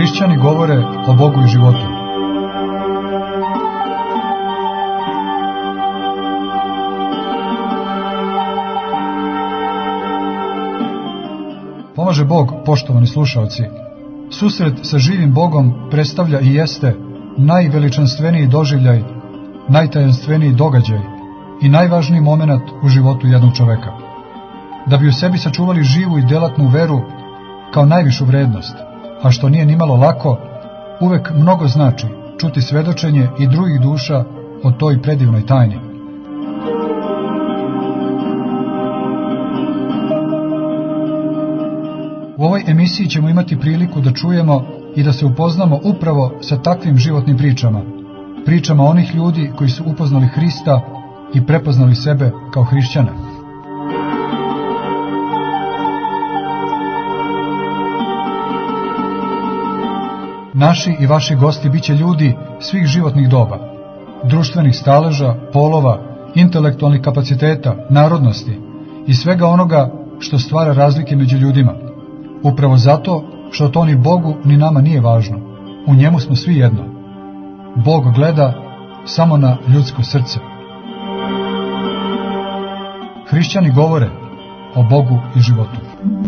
Hrišćani govore o Bogu i životu. Pomaže Bog, poštovani slušaoci. Susret sa živim Bogom predstavlja i jeste najveličanstveniji doživljaj, najtajanstveniji događaj i najvažniji moment u životu jednog čoveka. Da bi u sebi sačuvali živu i djelatnu veru kao najvišu vrednost, a što nije nimalo lako, uvek mnogo znači čuti svedočenje i drugih duša o toj predivnoj tajni. U ovoj emisiji ćemo imati priliku da čujemo i da se upoznamo upravo sa takvim životnim pričama, pričama onih ljudi koji su upoznali Hrista i prepoznali sebe kao hrišćane. Naši i vaši gosti biće ljudi svih životnih doba, društvenih staleža, polova, intelektualnih kapaciteta, narodnosti i svega onoga što stvara razlike među ljudima. Upravo zato što to ni Bogu ni nama nije važno. U njemu smo svi jedno. Bog gleda samo na ljudsko srce. Hrišćani govore o Bogu i životu.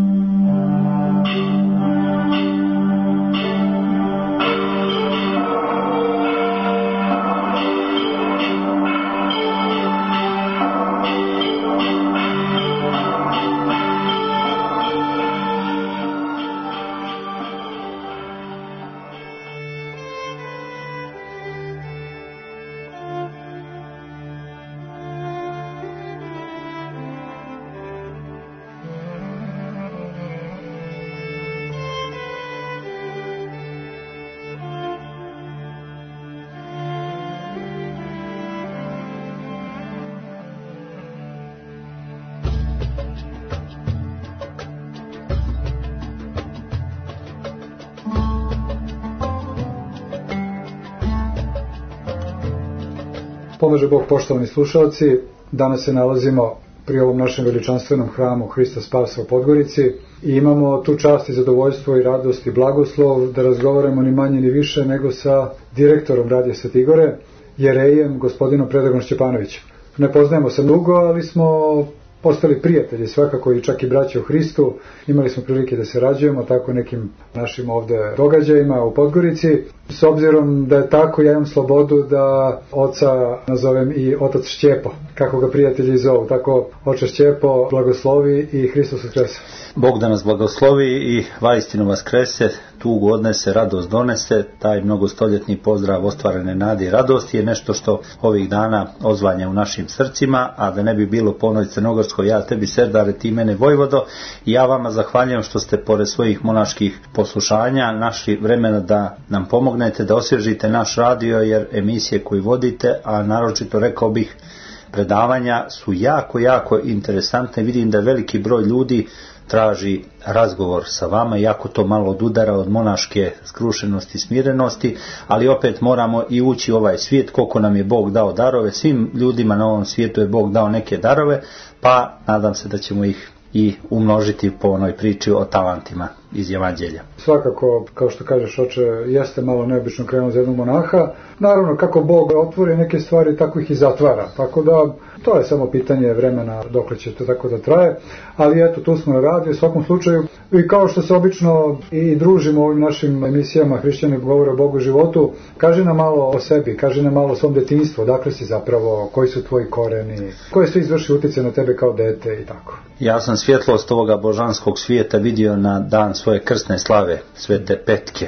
Pomaže Bog, poštovani slušalci. Danas se nalazimo pri ovom našem veličanstvenom hramu Hrista Spasa u Podgorici i imamo tu čast i zadovoljstvo i radost i blagoslov da razgovaramo ni manje ni više nego sa direktorom Radija Svete Igore, jerejem gospodinom Predragom Šćepanovićem. Ne poznajemo se dugo, ali smo postali prijatelji, svakako i čak i braća u Hristu. Imali smo prilike da se rađujemo tako nekim našim ovde događajima u Podgorici. S obzirom da je tako, ja imam slobodu da oca nazovem i otac Šćepo, kako ga prijatelji zovu. Tako, oče Šćepo, blagoslovi i Hristos uskrese. Bog da nas blagoslovi i vaistinu vaskrese, tugu odnese, radost donese. Taj mnogostoljetni pozdrav ostvarene nade i radosti je nešto što ovih dana ozvanja u našim srcima, a da ne bi bilo po onoj crnogorskoj ja tebi serdare, ti mene vojvodo. I ja vama zahvaljujem što ste pored svojih monaških poslušanja našli vremena da nam pomognete, da osvježite naš radio, jer emisije koje vodite, a naročito rekao bih predavanja, su jako interesantne. Vidim da veliki broj ljudi traži razgovor sa vama, iako to malo odudara od monaške skrušenosti i smirenosti, ali opet moramo i ući u ovaj svijet, koliko nam je Bog dao darove. Svim ljudima na ovom svijetu je Bog dao neke darove, pa nadam se da ćemo ih i umnožiti po onoj priči o talentima iz Evanđelja. Svakako, kao što kažeš, oče, jeste malo neobično krenuo za jednog monaha. Naravno, kako Bog otvori neke stvari, tako ih i zatvara. Tako da, to je samo pitanje vremena dokle će to tako da traje. Ali eto, tu smo na radiju, u svakom slučaju. I kao što se obično i družimo u ovim našim emisijama, Hrišćani govore o Bogu i životu, kaži nam malo o sebi, kaži nam malo o svom detinjstvu, dakle si zapravo, koji su tvoji koreni, koji su izvrši utjecaj na tebe kao dete i tako. Ja sam svjetlost ovoga božanskog svijeta vidio na dan svoje krsne slave, Svete Petke,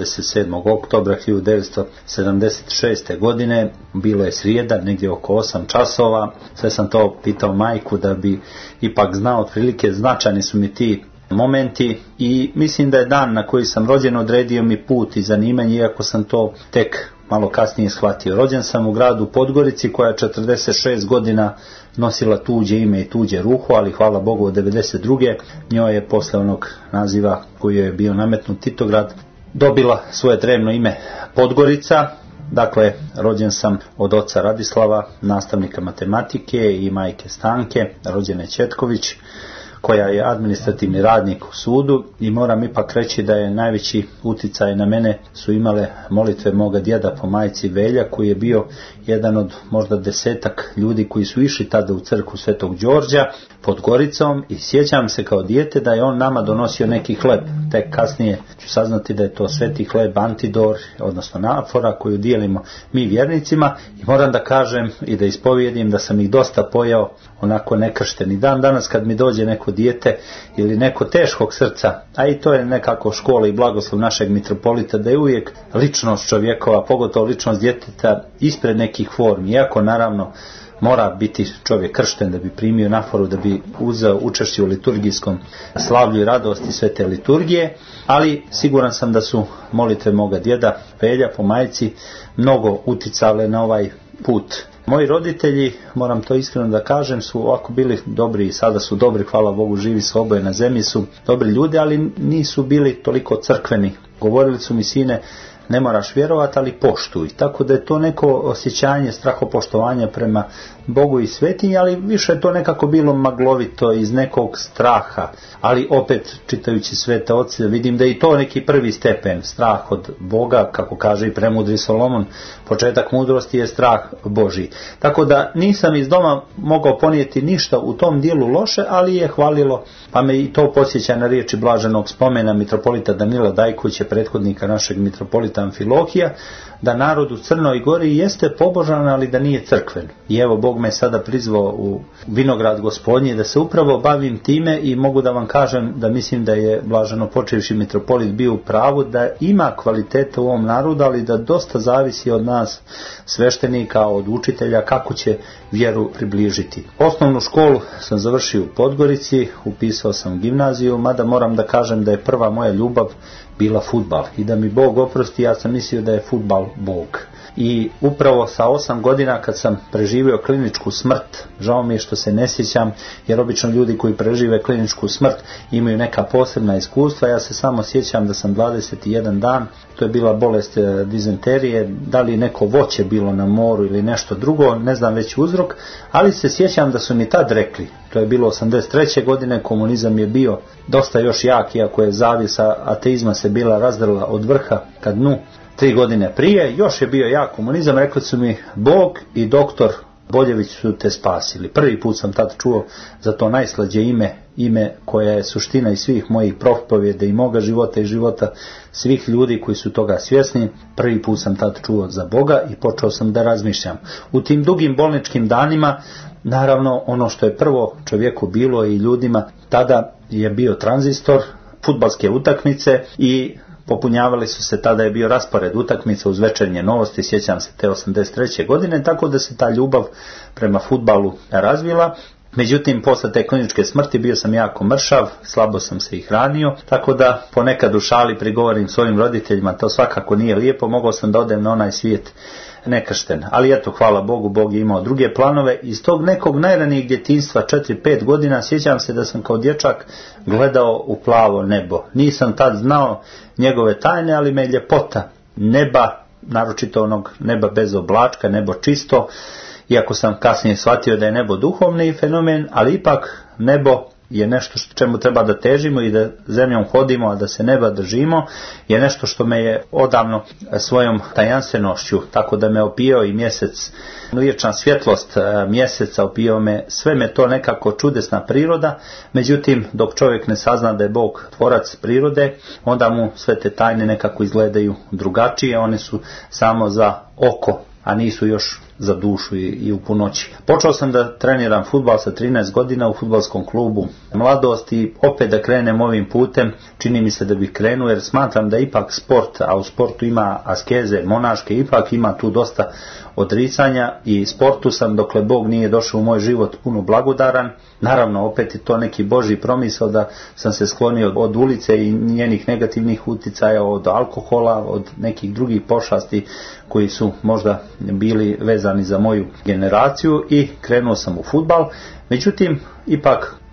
27. oktobra 1976. godine. Bilo je srijeda, negdje oko 8 časova. Sve sam to pitao majku da bi ipak znao otprilike, značajni su mi ti momenti i mislim da je dan na koji sam rođen odredio mi put i zanimanje, iako sam to tek malo kasnije shvatio. Rođen sam u gradu Podgorici koja je 46 godina nosila tuđe ime i tuđe ruho, ali hvala Bogu od 92. njoj je posle onog naziva koji je bio nametnut Titograd dobila svoje drevno ime Podgorica. Dakle, rođen sam od oca Radislava, nastavnika matematike, i majke Stanke, rođene Četković, koja je administrativni radnik u sudu i moram ipak reći da je najveći uticaj na mene su imale molitve moga djeda po majci Velja, koji je bio jedan od možda 10 ljudi koji su išli tada u crkvu Svetog Đorđa pod Goricom i sjećam se kao dijete da je on nama donosio neki hleb. Tek kasnije ću saznati da je to sveti hleb Antidor, odnosno Nafora, koju dijelimo mi vjernicima i moram da kažem i da ispovijedim da sam ih dosta pojao onako nekršteni. Dan danas kad mi dođe neko dijete ili neko teškog srca, a i to je nekako škola i blagoslov našeg mitropolita, da je uvijek ličnost čovjekova, pogotovo ličnost djeteta, ispred nekih formi, iako naravno mora biti čovjek kršten da bi primio Naforu, da bi uzeo učešće u liturgijskom slavlju i radosti svete liturgije, ali siguran sam da su molitve moga djeda Velja po majci mnogo uticale na ovaj put. Moji roditelji, moram to iskreno da kažem, su ovako bili dobri i sada su dobri, hvala Bogu, živi su oboje na zemlji, su dobri ljudi, ali nisu bili toliko crkveni. Govorili su mi: sine, ne moraš vjerovati, ali poštuj. Tako da je to neko osjećanje strahopoštovanja prema Bogu i svetinji, ali više je to nekako bilo maglovito iz nekog straha. Ali opet, čitajući svete oce, vidim da je i to neki prvi stepen, strah od Boga, kako kaže i premudri Solomon, početak mudrosti je strah Božji. Tako da nisam iz doma mogao ponijeti ništa u tom dijelu loše, ali je hvalilo, pa me i to podsjeća na riječi blaženog spomena mitropolita Danila Dajkovića, prethodnika našeg mitropolita Amfilohija, da narod u Crnoj Gori jeste pobožan, ali da nije crkven. I evo, Bog me sada prizvao u vinograd Gospodnji da se upravo bavim time i mogu da vam kažem da mislim da je blaženo počevši mitropolit bio u pravu, da ima kvaliteta u ovom narodu, ali da dosta zavisi od nas sveštenika, od učitelja, kako će vjeru približiti. Osnovnu školu sam završio u Podgorici, upisao sam gimnaziju, mada moram da kažem da je prva moja ljubav bila fudbal i da mi Bog oprosti, ja sam mislio da je fudbal Bog. I upravo sa 8 godina kad sam preživio kliničku smrt, žao mi je što se ne sjećam, jer obično ljudi koji prežive kliničku smrt imaju neka posebna iskustva, ja se samo sjećam da sam 21 dan, to je bila bolest dizenterije, da li neko voće bilo na moru ili nešto drugo, ne znam već uzrok, ali se sjećam da su mi tad rekli, to je bilo 83. godine, komunizam je bio dosta još jak, iako je zavjesa ateizma se bila razdrla od vrha ka dnu. 3 godine prije, još je bio jak komunizam, rekli su mi: Bog i doktor Boljević su te spasili. Prvi put sam tad čuo za to najslađe ime koja je suština i svih mojih propovjeda i moga života i života svih ljudi koji su toga svjesni. Prvi put sam tad čuo za Boga i počeo sam da razmišljam. U tim dugim bolničkim danima, naravno, ono što je prvo čovjeku bilo i ljudima, tada je bio tranzistor, fudbalske utakmice i popunjavali su se, tada je bio raspored utakmica uz večernje novosti, sjećam se te 83. godine, tako da se ta ljubav prema fudbalu razvila. Međutim, posle te kliničke smrti bio sam jako mršav, slabo sam se i hranio, tako da ponekad u šali prigovorim svojim roditeljima, to svakako nije lijepo, mogao sam da odem na onaj svijet nekršten. Ali eto, hvala Bogu, Bog je imao druge planove. Iz tog nekog najranijeg djetinjstva, 4-5 godina, sjećam se da sam kao dječak gledao u plavo nebo. Nisam tad znao njegove tajne, ali me ljepota neba, naročito onog neba bez oblačka, nebo čisto, iako sam kasnije shvatio da je nebo duhovni fenomen, ali ipak nebo je nešto čemu treba da težimo i da zemljom hodimo, a da se neba držimo, je nešto što me je odavno svojom tajanstvenošću, tako da me opijao i mjesec, vječna svjetlost mjeseca, opijao me, sve me to nekako čudesna priroda. Međutim, dok čovjek ne sazna da je Bog tvorac prirode, onda mu sve te tajne nekako izgledaju drugačije, one su samo za oko, a nisu još za dušu i u punoći. Počeo sam da treniram fudbal sa 13 godina u fudbalskom klubu Mladost i opet da krenem ovim putem, čini mi se da bih krenuo, jer smatram da ipak sport, a u sportu ima askeze monaške, ipak ima tu dosta odricanja i sportu sam, dokle Bog nije došao u moj život, puno blagodaran. Naravno, opet je to neki Božji promisao da sam se sklonio od ulice i njenih negativnih uticaja, od alkohola, od nekih drugih pošasti koji su možda bili vezani za moju generaciju i krenuo sam u fudbal. Međutim, ipak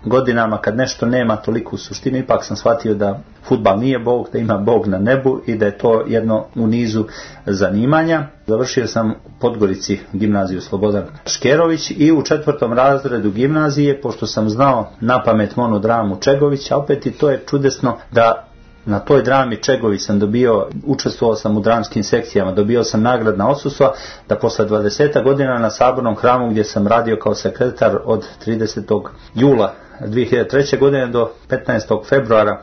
godinama kad nešto nema toliku suštinu, ipak sam shvatio da fudbal nije Bog, da ima Bog na nebu i da je to jedno u nizu zanimanja. Završio sam u Podgorici gimnaziju Slobodan Škerović i u 4. razredu gimnazije, pošto sam znao napamet monodramu Čegović, a opet i to je čudesno da na toj drami Čegović sam učestvovao sam u dramskim sekcijama, dobio sam nagradna odsustva, da posle 20 godina na Sabornom hramu gdje sam radio kao sekretar od 30. jula 2003. godine do 15. februara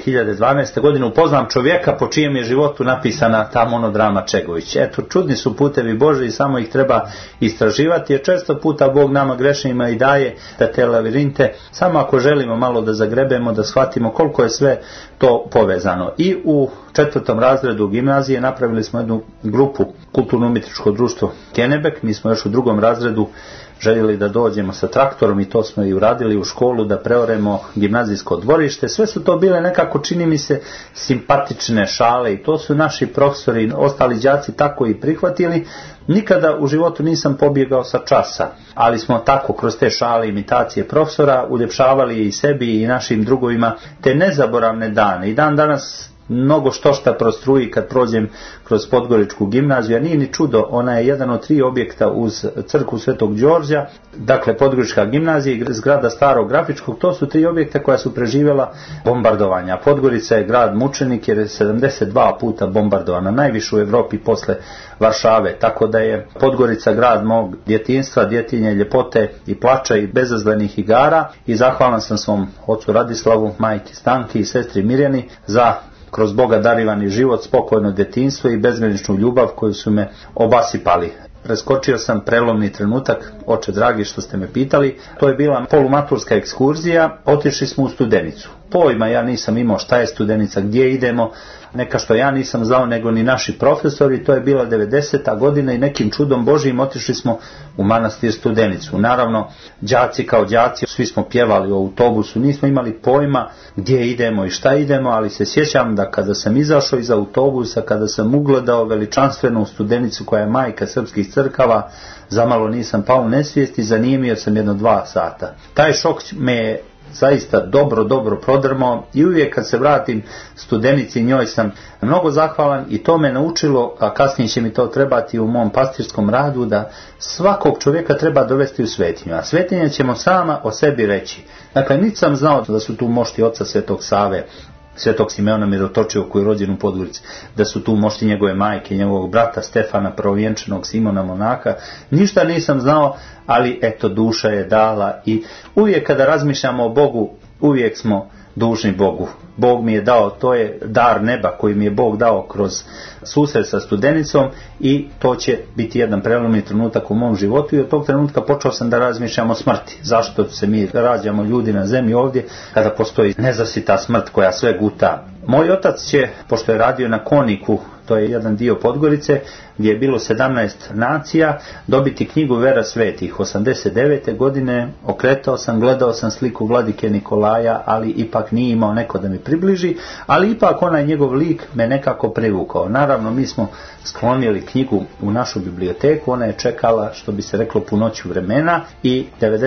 2012. godine upoznam čovjeka po čijem je životu napisana ta monodrama Čegović. Eto, čudni su putevi Božji i samo ih treba istraživati, jer često puta Bog nama grešnima i daje da te lavirinte, samo ako želimo malo da zagrebemo, da shvatimo koliko je sve to povezano. I u 4. razredu gimnazije napravili smo jednu grupu kulturno-umjetničko društvo Kenebek. Mi smo još u 2. razredu željeli da dođemo sa traktorom i to smo i uradili u školu, da preoremo gimnazijsko dvorište. Sve su to bile nekako, čini mi se, simpatične šale i to su naši profesori, ostali đaci tako i prihvatili. Nikada u životu nisam pobjegao sa časa, ali smo tako kroz te šale, imitacije profesora uljepšavali i sebi i našim drugovima te nezaboravne dane. I dan danas mnogo što prostruji kad prođem kroz Podgoričku gimnaziju, a nije ni čudo, ona je jedan od 3 objekta uz crkvu Svetog Đorđa, dakle Podgorička gimnazija i zgrada Starog Grafičkog, to su 3 objekta koja su preživjela bombardovanja. Podgorica je grad mučenik jer je 72 puta bombardovana, najviše u Evropi posle Varšave, tako da je Podgorica grad mog djetinjstva, djetinje, ljepote i plača i bezazlenih igara, i zahvalan sam svom ocu Radislavu, majki Stanki i sestri Mirjani za kroz Boga darivani život, spokojno djetinjstvo i bezgraničnu ljubav koju su me obasipali. Preskočio sam prelomni trenutak, oče dragi, što ste me pitali. To je bila polumaturska ekskurzija, otišli smo u Studenicu. Pojma ja nisam imao šta je Studenica, gdje idemo, neka što ja nisam znao nego ni naši profesori. To je bila 90. godina i nekim čudom Božijim otišli smo u manastir Studenicu. Naravno, đaci kao đaci, svi smo pjevali u autobusu, nismo imali pojma gdje idemo i šta idemo, ali se sjećam da kada sam izašao iz autobusa, kada sam ugledao veličanstvenu Studenicu koja je majka srpskih crkava, zamalo nisam pao u nesvijest i zanimio sam 1-2 sata. Taj šok me je zaista dobro prodrmao i uvijek kad se vratim Studenici, njoj sam mnogo zahvalan i to me naučilo, a kasnije će mi to trebati u mom pastirskom radu, da svakog čovjeka treba dovesti u svetinju, a svetinja ćemo sama o sebi reći. Dakle, niti sam znao da su tu mošti oca Svetog Save, Svetog Simeona Mirotočivog koji je rođen u Podgorici, da su tu mošti njegove majke, njegovog brata Stefana, prvovjenčanog Simona Monaha. Ništa nisam znao, ali eto, duša je dala i uvijek kada razmišljamo o Bogu, uvijek smo dužni Bogu. Bog mi je dao, to je dar neba koji mi je Bog dao kroz susret sa Studenicom i to će biti jedan prelomni trenutak u mom životu i od tog trenutka počeo sam da razmišljam o smrti. Zašto se mi rađamo ljudi na zemlji ovdje kada postoji nezasita smrt koja sve guta. Moj otac će, pošto je radio na Koniku, to je jedan dio Podgorice, gdje je bilo 17 nacija, dobiti knjigu Vera svetih. 89. godine okretao sam, gledao sam sliku vladike Nikolaja, ali ipak nije imao neko da mi približi, ali ipak onaj njegov lik me nekako privukao. Naravno, mi smo sklonili knjigu u našu biblioteku, ona je čekala, što bi se reklo, punoću vremena i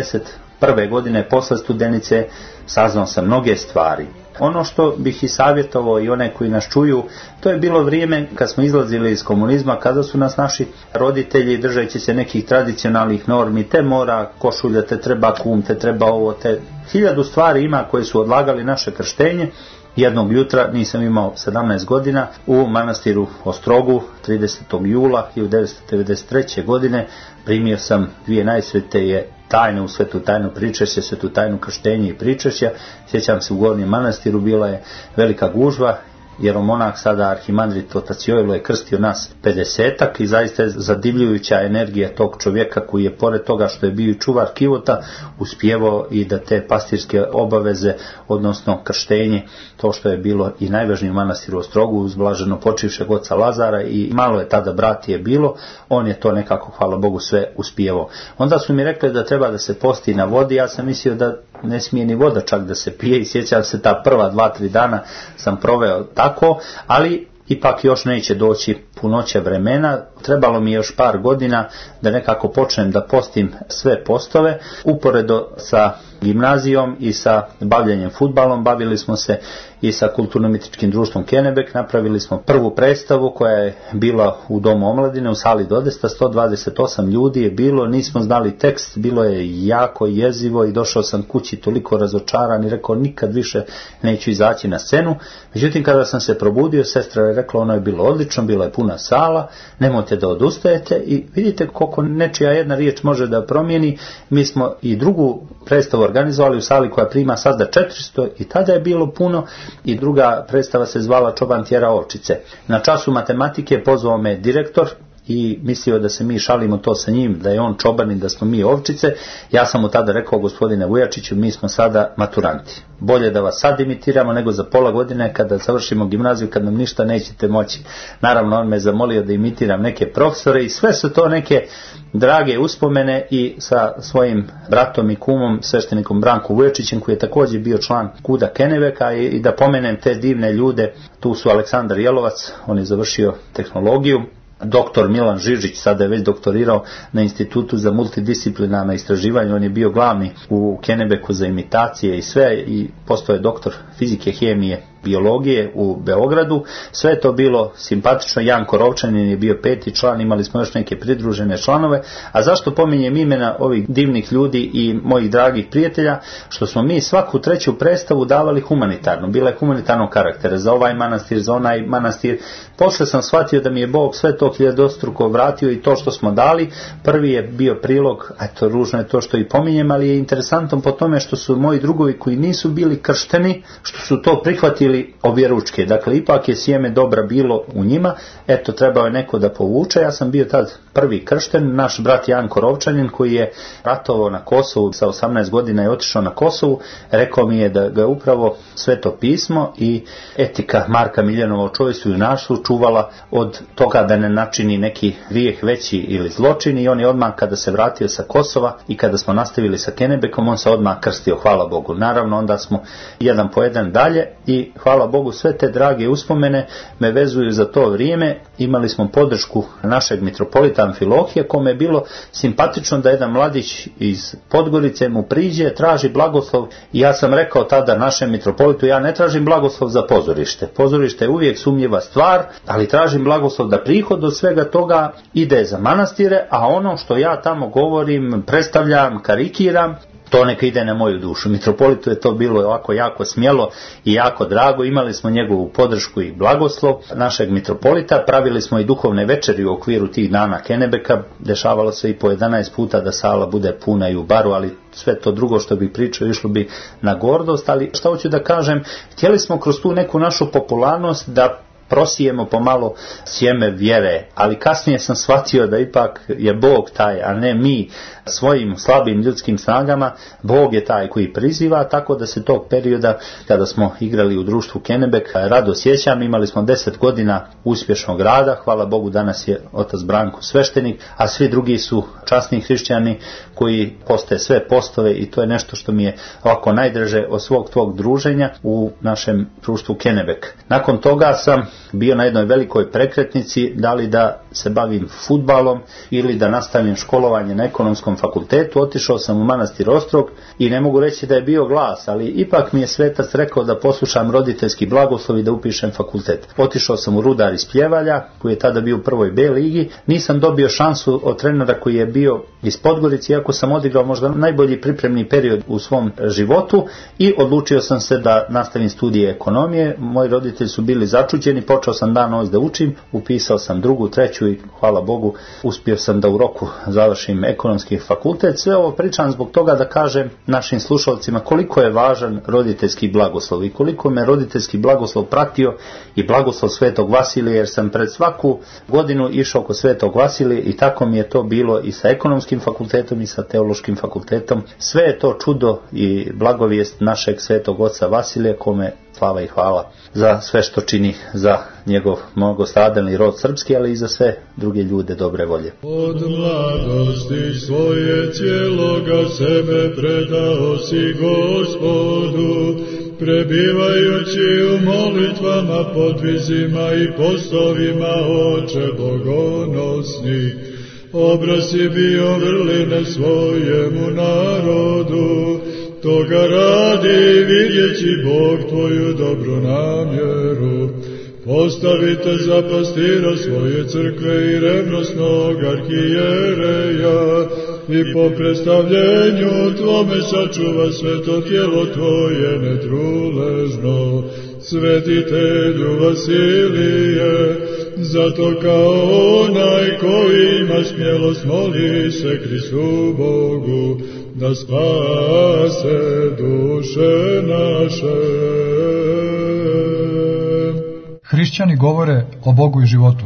91. godine posle Studenice saznao sam mnoge stvari. Ono što bih i savjetovao i one koji nas čuju, to je bilo vrijeme kad smo izlazili iz komunizma, kada su nas naši roditelji, držeći se nekih tradicionalnih normi, te mora košulja, te treba kum, te treba ovo, te 1000 stvari ima koje su odlagali naše krštenje. Jednog jutra, nisam imao 17 godina, u manastiru Ostrogu 30. jula 1993. godine primio sam 2 najsvetije tajne u svetu tajnu pričešća, svetu tajnu krštenja i pričešća. Sjećam se, u Gornjem manastiru bila je velika gužva, jeromonah, sada arhimandrit otac Jojlo, je krstio nas 50-ak i zaista je zadivljujuća energija tog čovjeka koji je, pored toga što je bio i čuvar kivota, uspjevao i da te pastirske obaveze, odnosno krštenje, to što je bilo i najvažnije u manastiru Ostrogu, uz blaženo počivšeg oca Lazara, i malo je tada bratije bilo, on je to nekako, hvala Bogu, sve uspjevao. Onda su mi rekli da treba da se posti na vodi, ja sam mislio da ne smije ni voda čak da se pije i sjećam se, ta prva 2-3 dana sam proveo tako, ali ipak još neće doći punoće vremena, trebalo mi još par godina da nekako počnem da postim sve postove. Uporedo sa gimnazijom i sa bavljenjem fudbalom, bavili smo se i sa kulturno-umjetničkim društvom Kennebec. Napravili smo prvu predstavu koja je bila u Domu omladine, u sali Dodesta, 128 ljudi je bilo, nismo znali tekst, bilo je jako jezivo i došao sam kući toliko razočaran i rekao nikad više neću izaći na scenu. Međutim, kada sam se probudio, sestra je rekla ono je bilo odlično, bila je puna sala, nemojte da odustajete i vidite koliko nečija jedna riječ može da promijeni. Mi smo i drugu predstavu organizovali u sali koja prima sada 400 i tada je bilo puno. I druga predstava se zvala Čoban tjera ovčice. Na času matematike pozvao me direktor i mislio da se mi šalimo to sa njim, da je on čoban i da smo mi ovčice. Ja sam mu tada rekao, gospodine Vujačiću, mi smo sada maturanti. Bolje da vas sad imitiramo nego za pola godine kada završimo gimnaziju, kad nam ništa nećete moći. Naravno, on me zamolio da imitiram neke profesore i sve su to neke drage uspomene i sa svojim bratom i kumom, sveštenikom Brankom Vujačićem, koji je također bio član KUD-a Kennebeca i da pomenem te divne ljude, tu su Aleksandar Jelovac, on je završio tehnologiju, doktor Milan Žižić, sada je već doktorirao na Institutu za multidisciplinarna istraživanja, on je bio glavni u Kennebecu za imitacije i sve i postao je doktor fizike, hemije, biologije u Beogradu. Sve je to bilo simpatično. Jan Korovčanin je bio 5. član, imali smo još neke pridružene članove. A zašto pominjem imena ovih divnih ljudi i mojih dragih prijatelja? Što smo mi svaku treću predstavu davali humanitarno. Bila je humanitarnog karaktera za ovaj manastir, za onaj manastir. Posle sam shvatio da mi je Bog sve to hiljadstruko vratio i to što smo dali. Prvi je bio prilog, eto ružno je to što i pominjem, ali je interesantno po tome što su moji drugovi koji nisu bili kršteni, što su to prihvatili objeručke. Dakle, ipak je sjeme dobra bilo u njima. Eto, trebao je neko da povuče. Ja sam bio tad prvi kršten. Naš brat Jan Korovčanin, koji je ratovao na Kosovu, sa 18 godina je otišao na Kosovu, rekao mi je da ga je upravo Sveto pismo i etika Marka Miljanova o čovjestvu i junaštvu čuvala od toga da ne načini neki grijeh veći ili zločin i on je odmah kada se vratio sa Kosova i kada smo nastavili sa Kennebecom, on se odmah krstio, hvala Bogu. Naravno, onda smo jedan po jedan dalje i hvala Bogu, sve te drage uspomene me vezuju za to vrijeme. Imali smo podršku našeg mitropolita Amfilohija, kome je bilo simpatično da jedan mladić iz Podgorice mu priđe, traži blagoslov i ja sam rekao tada našem mitropolitu, ja ne tražim blagoslov za pozorište. Pozorište je uvijek sumnjiva stvar, ali tražim blagoslov da prihod od svega toga ide za manastire, a ono što ja tamo govorim, predstavljam, karikiram, to neka ide na moju dušu. Mitropolitu je to bilo ovako jako smjelo i jako drago. Imali smo njegovu podršku i blagoslov našeg mitropolita. Pravili smo i duhovne večeri u okviru tih dana Kennebeca. Dešavalo se i po 11 puta da sala bude puna i u baru, ali sve to drugo što bi pričao išlo bi na gordost. Ali šta hoću da kažem, htjeli smo kroz tu neku našu popularnost da prosijemo pomalo sjeme vjere, ali kasnije sam shvatio da ipak je Bog taj, a ne mi svojim slabim ljudskim snagama. Bog je taj koji priziva, tako da se tog perioda kada smo igrali u društvu Kennebec rado sjećam. Imali smo 10 godina uspješnog rada, hvala Bogu danas je otac Branko sveštenik, a svi drugi su časni hrišćani koji poste sve postove i to je nešto što mi je ovako najdraže od svog tog druženja u našem društvu Kennebec. Nakon toga sam bio na jednoj velikoj prekretnici, da li da se bavim fudbalom ili da nastavim školovanje na ekonomskom fakultetu. Otišao sam u manastir Ostrog i ne mogu reći da je bio glas, ali ipak mi je svetac rekao da poslušam roditeljski blagoslov i da upišem fakultet. Otišao sam u Rudar iz Pljevalja, koji je tada bio u prvoj B ligi. Nisam dobio šansu od trenera koji je bio iz Podgorice, iako sam odigrao možda najbolji pripremni period u svom životu i odlučio sam se da nastavim studije ekonomije. Moji roditelji su bili začuđeni, počeo sam dan noć da učim, upisao sam drugu, treću i hvala Bogu uspio sam da u roku završim ekonomski fakultet. Sve ovo pričam zbog toga da kažem našim slušalcima koliko je važan roditeljski blagoslov i koliko me roditeljski blagoslov pratio i blagoslov Svetog Vasilija, jer sam pred svaku godinu išao kod Svetog Vasilija i tako mi je to bilo i sa ekonomskim fakultetom i sa teološkim fakultetom. Sve je to čudo i blagovijest našeg Svetog Oca Vasilija, kome slava i hvala za sve što čini za njegov mnogostradalni rod srpski, ali i za sve druge ljude dobre volje. Od mladosti svoje cijeloga sebe predao si Gospodu, prebivajući u molitvama, podvizima i postovima, Oče bogonosni. Obraz si bio vrline svojemu narodu, toga radi vidjeći Bog tvoju dobru namjeru. Postavite za pastira svoje crkve i revnosnog arhijereja i po predstavljenju tvome sačuva sveto tijelo tvoje netruležno. Svetitelju Vasilije, zato kao onaj koji ima smjelost moli se Hristu Bogu, da spase duše naše. Hrišćani govore o Bogu i životu.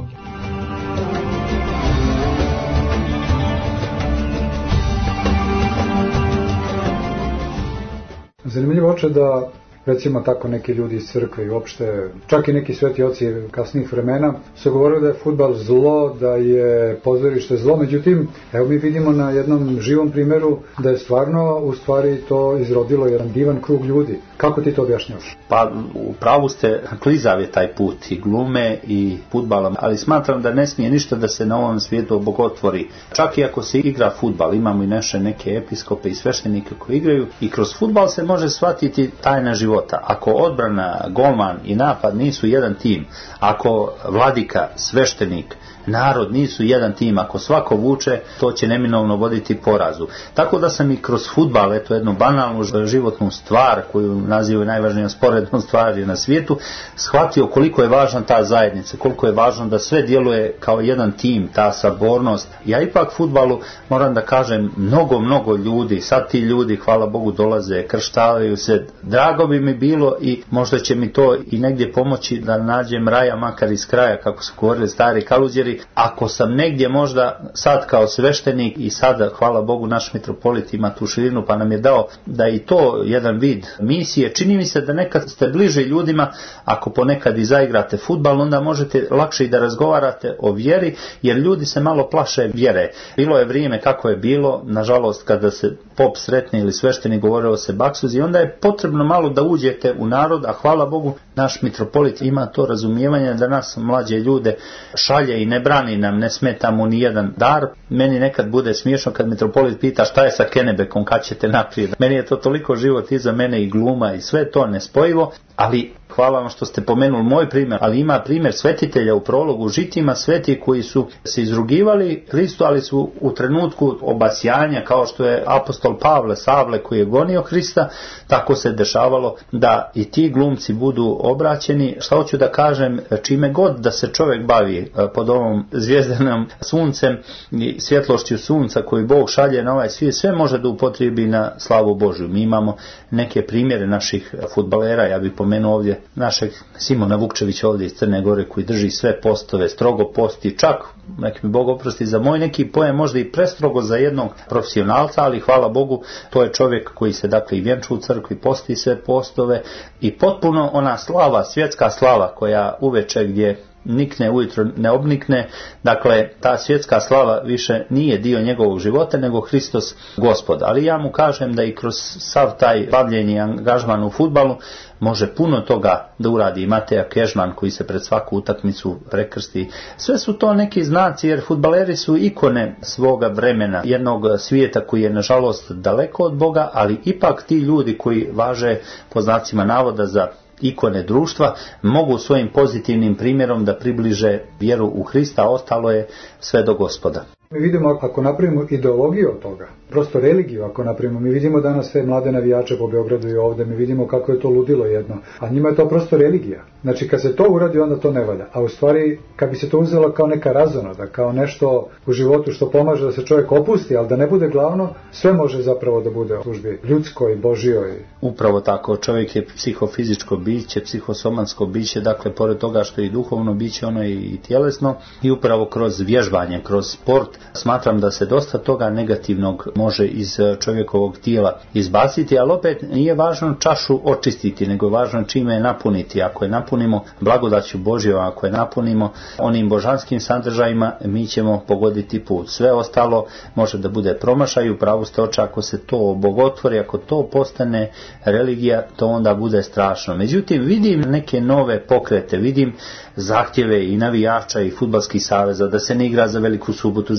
Zanimljivo oče da recimo tako neki ljudi iz crkve i uopšte, čak i neki sveti oci kasnijih vremena su govorili da je fudbal zlo, da je pozorište zlo, međutim, evo mi vidimo na jednom živom primjeru da je stvarno u stvari to izrodilo jedan divan krug ljudi. Kako ti to objašnjavaš? Pa u pravu ste, klizav je taj put i glume i fudbala, ali smatram da ne smije ništa da se na ovom svijetu obogotvori. Čak i ako se igra fudbal, imamo i neke episkope i sveštenike koji igraju i kroz fudbal se može shvatiti tajna života. Ako odbrana, golman i napad nisu jedan tim, ako vladika, sveštenik, narod nisu jedan tim, ako svako vuče, to će neminovno voditi porazu. Tako da sam i kroz fudbal, eto jednu banalnu životnu stvar koju nazivaju najvažnijom sporednom stvari na svijetu, shvatio koliko je važna ta zajednica, koliko je važno da sve djeluje kao jedan tim, ta sabornost. Ja ipak fudbalu moram da kažem mnogo ljudi, sad ti ljudi hvala Bogu dolaze, krštavaju se, drago bi mi bilo i možda će mi to i negdje pomoći da nađem raja makar iz kraja, kako su govorili stari kaluđeri. Ako sam negdje možda sad kao sveštenik i sada, hvala Bogu, naš mitropolit ima tu širinu pa nam je dao da i to jedan vid misije. Čini mi se da nekad ste bliže ljudima, ako ponekad i zaigrate fudbal, onda možete lakše i da razgovarate o vjeri, jer ljudi se malo plaše vjere. Bilo je vrijeme kako je bilo, nažalost kada se pop sretne ili sveštenik govore o sebaksuzi, onda je potrebno malo da uđete u narod, a hvala Bogu naš mitropolit ima to razumijevanje da nas mlađe ljude šalje i ne brani nam, ne smeta mu ni jedan dar. Meni nekad bude smiješno kad mitropolit pita šta je sa Kennebekom, kad ćete naprijed. Meni je to toliko život iza mene i gluma i sve to nespojivo, ali hvala vam što ste pomenuli moj primjer, ali ima primjer svetitelja u prologu Žitima, sveti koji su se izrugivali Hristu, ali su u trenutku obasjanja, kao što je apostol Pavle Savle koji je gonio Hrista, tako se dešavalo da i ti glumci budu obraćeni. Šta hoću da kažem, čime god da se čovjek bavi pod ovom zvijezdanom suncem i svjetlošću sunca koji Bog šalje na ovaj svijet, sve može da upotrijebi na slavu Božju. Mi imamo neke primjere naših fudbalera, ja bih pomenuo ovdje našeg Simona Vukčevića ovdje iz Crne Gore koji drži sve postove, strogo posti, čak, nek mi Bog oprosti za moj neki pojem, možda i prestrogo za jednog profesionalca, ali hvala Bogu, to je čovjek koji se dakle i vjenču u crkvi, posti sve postove i potpuno ona slava, svjetska slava koja uveče gdje nikne, ujutro ne obnikne, dakle ta svjetska slava više nije dio njegovog života nego Hristos Gospod. Ali ja mu kažem da i kroz sav taj bavljenje angažman u fudbalu može puno toga da uradi. I Mateja Kežman koji se pred svaku utakmicu prekrsti. Sve su to neki znaci, jer fudbaleri su ikone svoga vremena, jednog svijeta koji je nažalost daleko od Boga, ali ipak ti ljudi koji važe po znacima navoda za ikone društva mogu svojim pozitivnim primjerom da približe vjeru u Hrista, a ostalo je sve do Gospoda. Mi vidimo ako napravimo ideologiju od toga, prosto religiju ako napravimo, mi vidimo danas sve mlade navijače po Beogradu i ovdje, mi vidimo kako je to ludilo jedno, a njima je to prosto religija. Znači kad se to uradi onda to ne valja, a u stvari kad bi se to uzelo kao neka razonoda, kao nešto u životu što pomaže da se čovjek opusti, ali da ne bude glavno, sve može zapravo da bude u službi ljudskoj, božjoj. Upravo tako, čovjek je psihofizičko biće, psihosomatsko biće, dakle pored toga što je i duhovno biće, ono je i tjelesno, i upravo kroz vježbanje, kroz sport, smatram da se dosta toga negativnog može iz čovjekovog tijela izbaciti, ali opet nije važno čašu očistiti, nego je važno čime je napuniti. Ako je napunimo blagodaću Božjom, ako je napunimo onim božanskim sadržajima, mi ćemo pogoditi put. Sve ostalo može da bude promašaj. U pravu ste oče, ako se to obogotvori, ako to postane religija, to onda bude strašno. Međutim, vidim neke nove pokrete, vidim zahtjeve i navijača i fudbalskih saveza da se ne igra za Veliku subotu, za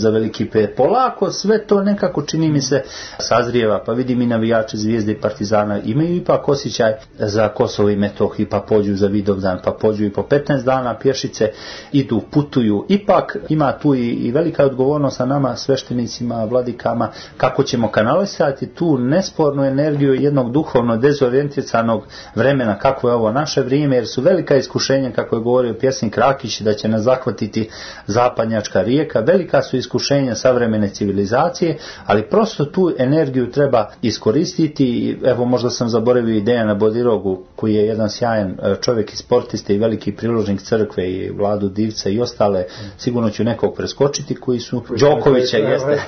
za Veliki pet. Polako sve to nekako čini mi se sazrijeva, pa vidim i navijači Zvijezde i Partizana imaju ipak osjećaj za Kosovo i Metohiju, pa pođu za Vidovdan, pa pođu i po 15 dana pješice, idu, putuju. Ipak ima tu i velika odgovornost na nama sveštenicima, vladikama, kako ćemo kanalisati tu nespornu energiju jednog duhovno dezorijentisanog vremena kako je ovo naše vrijeme, jer su velika iskušenja, kako je govorio pjesnik Rakić, da će nas zahvatiti zapadnjačka rijeka. Velika su iskušenja savremene civilizacije, ali prosto tu energiju treba iskoristiti. Evo, možda sam zaboravio Dejana Bodirogu, koji je jedan sjajan čovjek i sportista i veliki priložnik crkve, i Vladu Divca i ostale, sigurno ću nekog preskočiti, koji su Đokovića,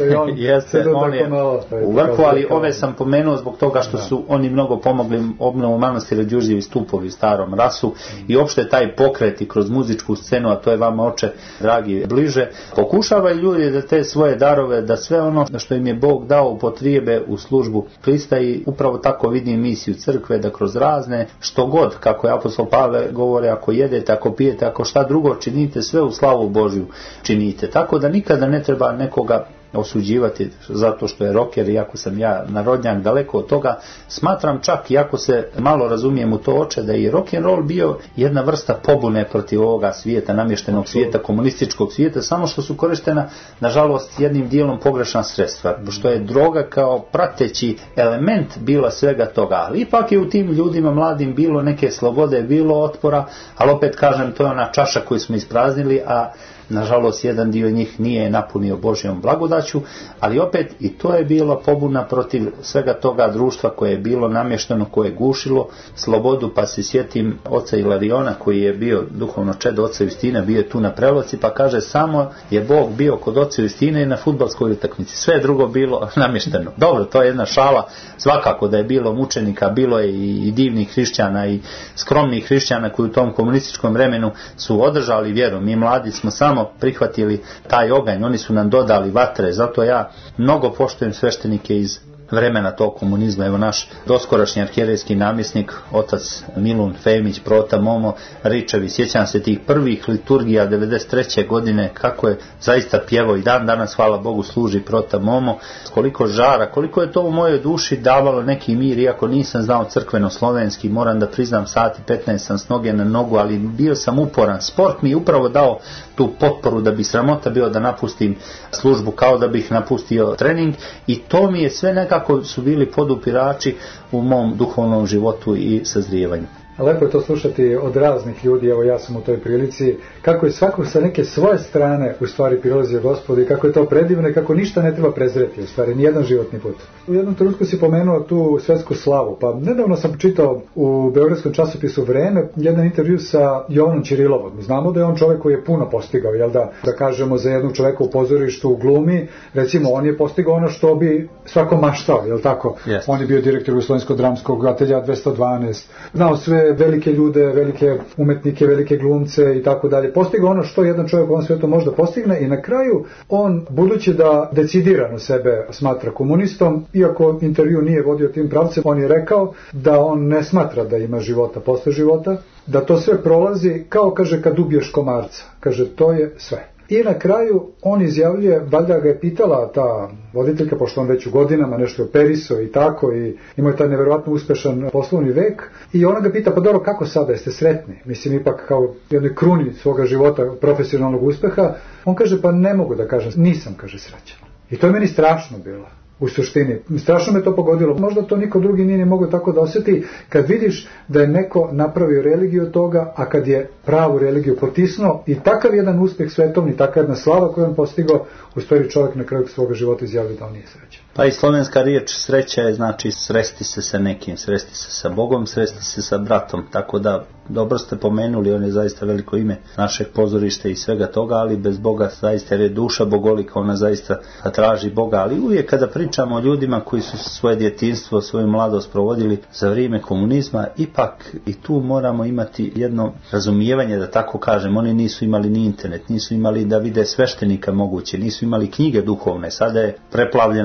jeste, on je u vrhu, ali ove sam pomenuo zbog toga što su oni mnogo pomogli obnovu manastira Đurđevi stupovi starom Rasu i opšte taj pokret i kroz muzičku scenu, a to je vama, oče dragi, bliže. Pokušavaju ljudi da te svoje darove, da sve ono što im je Bog dao upotrijebe u službu Krista, i upravo tako vidim misiju crkve, da kroz razne, što god, kako je apostol Pavle govore, ako jedete, ako pijete, ako šta drugo činite, sve u slavu Božju činite. Tako da nikada ne treba nekoga osuđivati zato što je rocker, iako sam ja narodnjak, daleko od toga. Smatram čak, iako se malo razumijem u to, oče, da je rock and roll bio jedna vrsta pobune protiv ovoga svijeta, namještenog svijeta, komunističkog svijeta, samo što su korištena, nažalost, jednim dijelom pogrešna sredstva, što je droga kao prateći element bila svega toga. Ali ipak je u tim ljudima mladim bilo neke slobode, bilo otpora, ali opet kažem, to je ona čaša koju smo ispraznili, a nažalost jedan dio njih nije napunio Božjom blagodaću, ali opet i to je bila pobuna protiv svega toga društva koje je bilo namješteno, koje je gušilo slobodu. Pa se sjetim oca Ilariona, koji je bio duhovno čedo oca Justina, bio je tu na Prevlaci, pa kaže, samo je Bog bio kod oca Justina i na fudbalskoj utakmici, sve drugo bilo namješteno. Dobro, to je jedna šala, svakako da je bilo mučenika, bilo je i divnih hrišćana i skromnih hrišćana koji u tom komunističkom vremenu su održali vjeru. Mi mladi smo samo prihvatili taj oganj, oni su nam dodali vatre, zato ja mnogo poštujem sveštenike iz vremena tog komunizma. Evo, naš doskorašnji arhijerejski namjesnik, otac Milun Femić, prota Momo Ričevi, sjećam se tih prvih liturgija 93. godine, kako je zaista pjevao, i dan danas, hvala Bogu, služi prota Momo, koliko žara, koliko je to u mojoj duši davalo neki mir, iako nisam znao crkveno-slovenski, moram da priznam, sati 15 sam s noge na nogu, ali bio sam uporan. Sport mi je upravo dao tu potporu, da bi sramota bio da napustim službu, kao da bih napustio trening, i to mi je sve nekako su bili podupirači u mom duhovnom životu i sazrijevanju. Lepo je to slušati od raznih ljudi, evo ja sam u toj prilici, kako je svako sa neke svoje strane u stvari prilazio Gospodu i kako je to predivno i kako ništa ne treba prezreti, u stvari nijedan životni put. U jednom trenutku si pomenuo tu svetsku slavu, pa nedavno sam čitao u beogradskom časopisu Vreme jedan intervju sa Jovanom Ćirilovom. Mi znamo da je on čovjek koji je puno postigao, jel da kažemo za jednog čovjeka u pozorištu, u glumi, recimo on je postigao ono što bi svako maštao, jel tako? Yes. On je bio direktor Jugoslovensko-dramskog atelja 212, znao sve velike ljude, velike umetnike, velike glumce i tako dalje. Postigao ono što jedan čovjek u ovom svijetu može da postigne, i na kraju on, budući da decidirano sebe smatra komunistom, iako intervju nije vodio tim pravcem, on je rekao da on ne smatra da ima života posle života, da to sve prolazi kao, kaže, kad ubiješ komarca. Kaže, to je sve. I na kraju on izjavljuje, valjda ga je pitala ta voditeljka, pošto on već u godinama nešto je operisao i tako, i imao je taj nevjerojatno uspešan poslovni vek, i ona ga pita, pa dobro, kako sada, jeste sretni? Mislim, ipak kao jednoj kruni svoga života, profesionalnog uspeha. On kaže, pa ne mogu da kažem, nisam, kaže, srećan. I to je meni strašno bilo. U suštini, strašno me to pogodilo. Možda to niko drugi nije mogao tako da osjeti, kad vidiš da je neko napravio religiju od toga, a kad je pravu religiju potisnuo, i takav jedan uspjeh svetovni, takav jedna slava koju on postigao, u stvari čovjek na kraju svoga života izjavio da on nije srećan. Pa i slovenska riječ sreća je, znači, sresti se sa nekim, sresti se sa Bogom, sresti se sa bratom, tako da dobro ste pomenuli, on je zaista veliko ime našeg pozorišta i svega toga, ali bez Boga zaista je duša bogolika, ona zaista traži Boga. Ali uvijek kada pričamo o ljudima koji su svoje djetinjstvo, svoju mladost provodili za vrijeme komunizma, ipak i tu moramo imati jedno razumijevanje, da tako kažem. Oni nisu imali ni internet, nisu imali da vide sveštenika moguće, nisu imali knjige duhovne. Sada je preplavljeno, hvala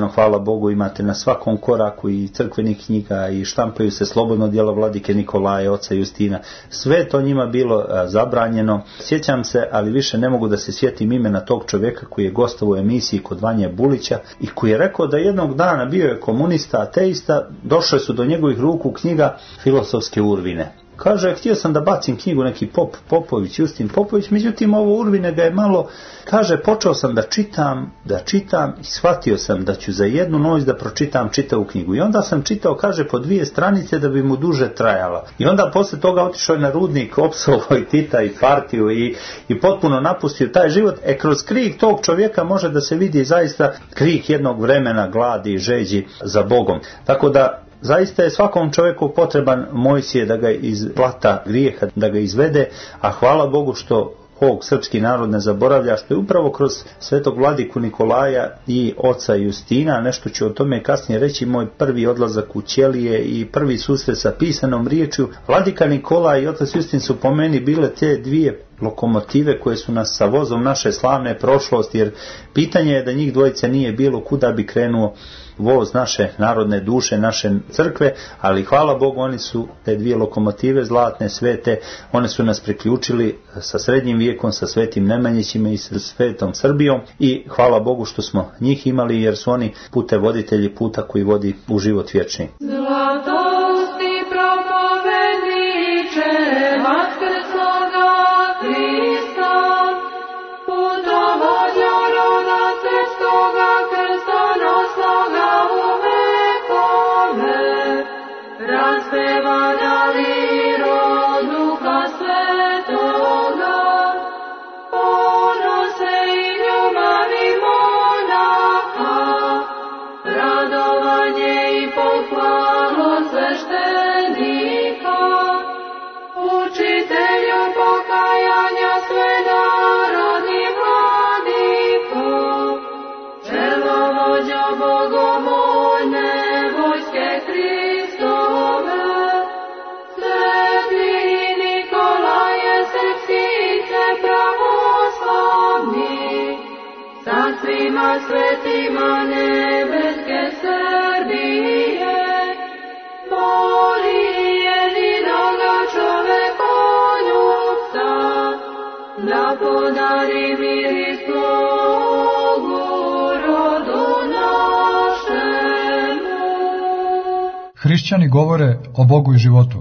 Bogu, imate na svakom koraku i crkvenih knjiga i štampaju se slobodno djela vladike Nikolaja, oca Justina. Sve to njima bilo zabranjeno. Sjećam se, ali više ne mogu da se sjetim imena tog čovjeka koji je gostovao u emisiji kod Vanje Bulića i koji je rekao da jednog dana bio je komunista, ateista, došle su do njegovih ruku knjiga Filosofske urvine. Kaže, htio sam da bacim knjigu neki Popović, Justin Popović, međutim ovo urvine ga je malo, kaže, počeo sam da čitam i shvatio sam da ću za jednu noć da pročitam čitavu knjigu. I onda sam čitao, kaže, po 2 stranice da bi mu duže trajala. I onda posle toga otišao je na rudnik, opsovao i Tita i partiju i potpuno napustio taj život. Kroz krik tog čovjeka može da se vidi zaista krik jednog vremena, gladi i žeđi za Bogom. Tako da zaista je svakom čovjeku potreban Mojsije da ga iz blata grijeha da ga izvede, a hvala Bogu što ovog srpski narod ne zaboravlja, što je upravo kroz svetog vladiku Nikolaja i oca Justina, nešto ću o tome kasnije reći, moj prvi odlazak u ćelije i prvi susret sa pisanom riječju. Vladika Nikolaj i otac Justin su po meni bile te dvije lokomotive koje su nas sa vozom naše slavne prošlosti, jer pitanje je da njih dvojice nije bilo kuda bi krenuo voz naše narodne duše, naše crkve, ali hvala Bogu oni su te dvije lokomotive zlatne, svete, one su nas priključili sa srednjim vijekom, sa svetim Nemanjićima i sa svetom Srbijom i hvala Bogu što smo njih imali jer su oni putevoditelji puta koji vodi u život vječni. Svetima nebeske Srbije, moli jedinoga čovekoljubca, da podari mir i slogu rodu našemu. Hrišćani govore o Bogu i životu.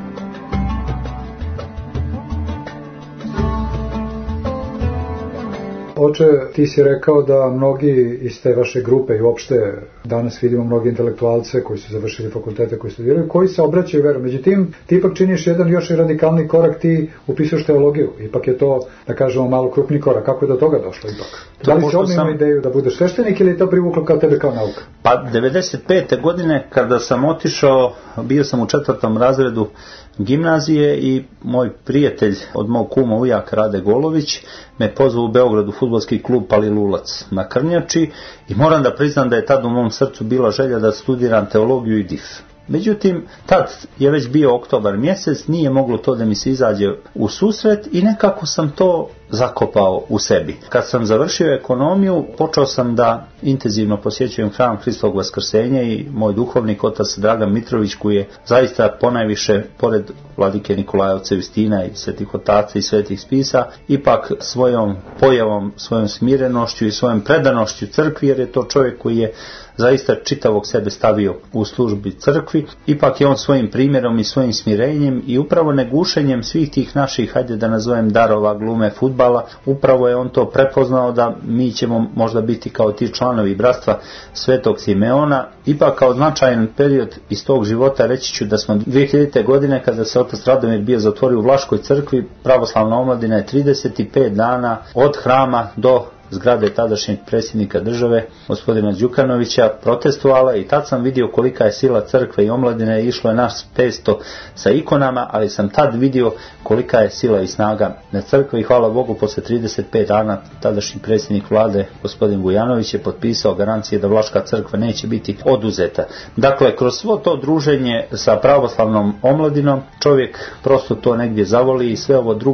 Oče, ti si rekao da mnogi iz te vaše grupe i uopšte danas vidimo mnogi intelektualce koji su završili fakultete, koji studiraju, koji se obraćaju veru. Međutim, ti ipak činiš jedan još i radikalni korak, ti upisuješ teologiju. Ipak je to, da kažemo, malo krupni korak. Kako je do toga došlo ipak? Da li si odmah imao ideju da budeš sveštenik ili je to privuklo kao tebe kao nauka? Pa 95. godine kada sam otišao, bio sam u 4. razredu gimnazije i moj prijatelj od mog kuma ujaka Rade Golović me pozvao u Beogradu fudbalski klub Palilulac na Krnjači i moram da priznam da je tad u mom srcu bila želja da studiram teologiju i DIF. Međutim, tad je već bio oktobar mjesec, nije moglo to da mi se izađe u susret i nekako sam to zakopao u sebi. Kad sam završio ekonomiju, počeo sam da intenzivno posjećujem hram Hristovog Vaskrsenja i moj duhovnik otac Dragan Mitrović, koji je zaista ponajviše, pored vladike Nikolaja, oca Justina i svetih otaca i svetih spisa, ipak svojom pojavom, svojom smirenošću i svojom predanošću crkvi, jer je to čovjek koji je zaista čitavog sebe stavio u službi crkvi, ipak je on svojim primjerom i svojim smirenjem i upravo negušenjem svih tih naših, hajde da nazovem, darova, glume, fudbala, upravo je on to prepoznao da mi ćemo možda biti kao ti članovi bratstva Svetog Simeona. Ipak kao značajan period iz tog života reći ću da smo 2000. godine kada se otac Radomir bio zatvorio u Vlaškoj crkvi, pravoslavna omladina je 35 dana od hrama do zgrade tadašnjeg predsjednika države, gospodina Đukanovića, protestovala i tad sam vidio kolika je sila crkve i omladine. Išlo je nas 500 sa ikonama, ali sam tad vidio kolika je sila i snaga na crkve i hvala Bogu, posle 35 dana tadašnji predsjednik vlade, gospodin Vujanović, je potpisao garancije da Vlaška crkva neće biti oduzeta. Dakle, kroz svo to druženje sa pravoslavnom omladinom čovjek prosto to negdje zavoli i sve ovo drugo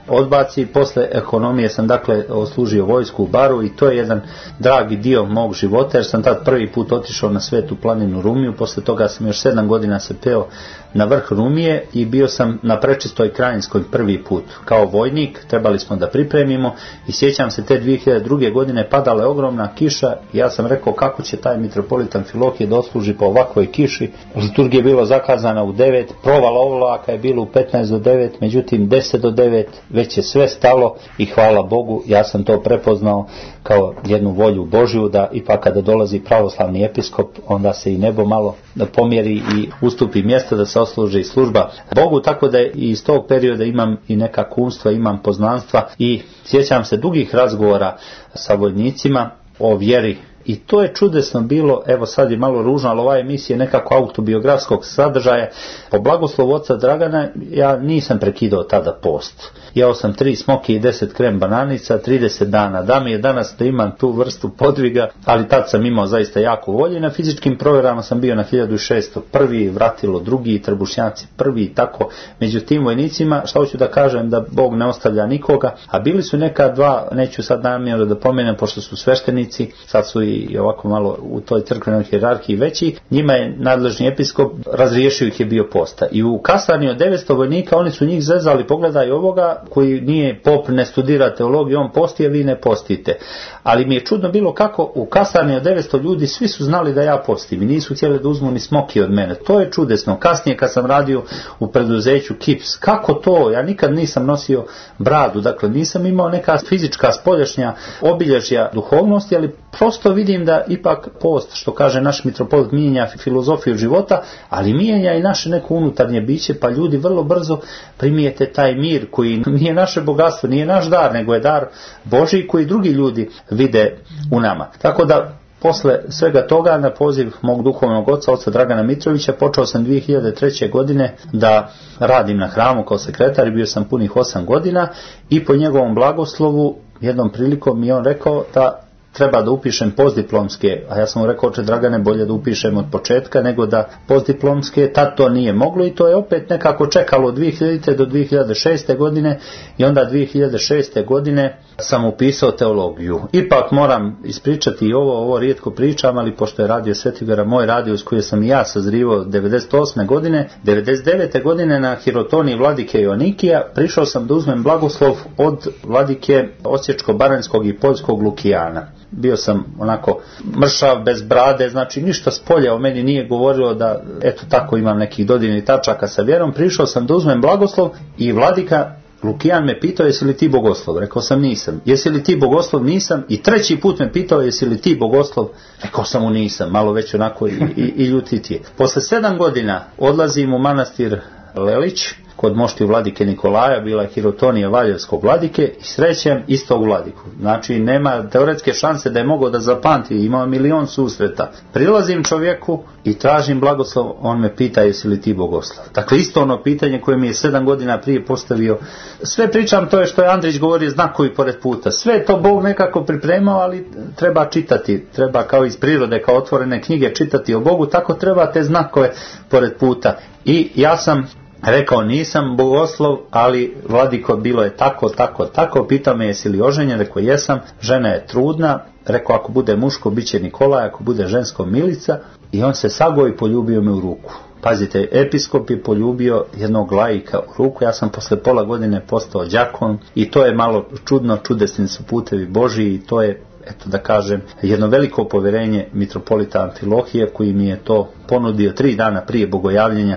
odbaci. Posle ekonomije sam dakle odslužio vojsku u Baru i to je jedan dragi dio mog života, jer sam tad prvi put otišao na Svetu planinu Rumiju. Posle toga sam još 7 godina se peo na vrh Rumije i bio sam na Prečistoj Krajinskoj prvi put kao vojnik. Trebali smo da pripremimo i sjećam se te 2002. godine padala je ogromna kiša i ja sam rekao kako će taj mitropolit Amfilohije da odsluži po ovakvoj kiši. Liturgija je bilo zakazana u 9, provala oblaka je bilo u 15 do 9, međutim 10 do 9 već je sve stalo i hvala Bogu ja sam to prepoznao kao jednu volju Božju da ipak kada dolazi pravoslavni episkop onda se i nebo malo da pomjeri i ustupi mjesto da se odsluži služba Bogu, tako da iz tog perioda imam i neka kumstva, imam poznanstva i sjećam se dugih razgovora sa vojnicima o vjeri. I to je čudesno bilo, evo sad je malo ružno, ali ova emisija nekako autobiografskog sadržaja. Po blagoslovu oca Dragana ja nisam prekidao tada post. Jeo sam 3 smoke i 10 krem bananica, 30 dana. Da mi je danas da imam tu vrstu podviga, ali tad sam imao zaista jako volje. Na fizičkim provjerama sam bio na 1600 prvi, Vratilo drugi, Trbušnjaci prvi i tako. Među tim vojnicima, šta hoću da kažem, da Bog ne ostavlja nikoga, a bili su neka dva, neću sad namjerno da pomenem, pošto su sveštenici, sad su i ovako malo u toj crkvenoj hijerarhiji veći, njima je nadležni episkop razriješio ih je bio posta. I u kasarni od 900 vojnika oni su njih zezali, pogledaj ovoga koji nije pop, ne studira teologiju, on posti, a vi ne postite. Ali mi je čudno bilo kako u kasarni od 900 ljudi svi su znali da ja postim i nisu htjeli da uzmu ni smoki od mene. To je čudesno. Kasnije kad sam radio u preduzeću Kips, kako to? Ja nikad nisam nosio bradu, dakle nisam imao neka fizička spoljašnja obilježja duhovnosti, ali prosto vidim da ipak post, što kaže naš mitropolit, mijenja filozofiju života, ali mijenja i naše neko unutarnje biće, pa ljudi vrlo brzo primijete taj mir koji nije naše bogatstvo, nije naš dar, nego je dar Božji koji drugi ljudi vide u nama. Tako da posle svega toga, na poziv mog duhovnog oca Dragana Mitrovića, počeo sam 2003. godine da radim na hramu kao sekretar i bio sam punih 8 godina i po njegovom blagoslovu jednom prilikom mi je on rekao da treba da upišem postdiplomske, a ja sam mu rekao, oče Dragane, bolje da upišem od početka nego da postdiplomske, tad to nije moglo i to je opet nekako čekalo od 2000. do 2006. godine i onda 2006. godine sam upisao teologiju. Ipak moram ispričati i ovo rijetko pričam, ali pošto je radio Svetigora moj radio s kojim sam i ja sazrivao 98. godine, 99. godine na hirotoniji vladike Joanikija prišao sam da uzmem blagoslov od vladike Osječko-baranjskog i Poljskog Lukijana. Bio sam onako mršav, bez brade, znači ništa s polja o meni nije govorilo da eto tako imam nekih dodirnih tačaka sa vjerom. Prišao sam da uzmem blagoslov i vladika Lukijan me pitao jesi li ti bogoslov, rekao sam nisam. Jesi li ti bogoslov, nisam. I treći put me pitao jesi li ti bogoslov, rekao sam mu nisam, malo već onako i ljutiti je. Posle 7 godina odlazim u manastir Lelić kod moštiju vladike Nikolaja, bila je hirotonija Valjevskog vladike i srećem istog vladiku. Znači nema teoretske šanse da je mogao da zapamti, imao milion susreta. Prilazim čovjeku i tražim blagoslov, on me pita jesi li ti bogoslov. Dakle isto ono pitanje koje mi je 7 godina prije postavio. Sve pričam to je što je Andrić govorio, znakovi pored puta. Sve to Bog nekako pripremao, ali treba čitati, treba kao iz prirode, kao otvorene knjige čitati o Bogu, tako treba te znakove pored puta. I ja sam rekao nisam bogoslov, ali vladiko bilo je tako, pitao me jesi li oženjen, rekao jesam, žena je trudna, rekao ako bude muško bit će Nikolaj, ako bude žensko Milica, i on se sagao i poljubio me u ruku. Pazite, episkop je poljubio jednog laika u ruku, ja sam posle pola godine postao đakon i to je malo čudno, čudesni su putevi Božji i to je, eto da kažem, jedno veliko povjerenje mitropolita Amfilohije koji mi je to ponudio 3 dana prije bogojavljenja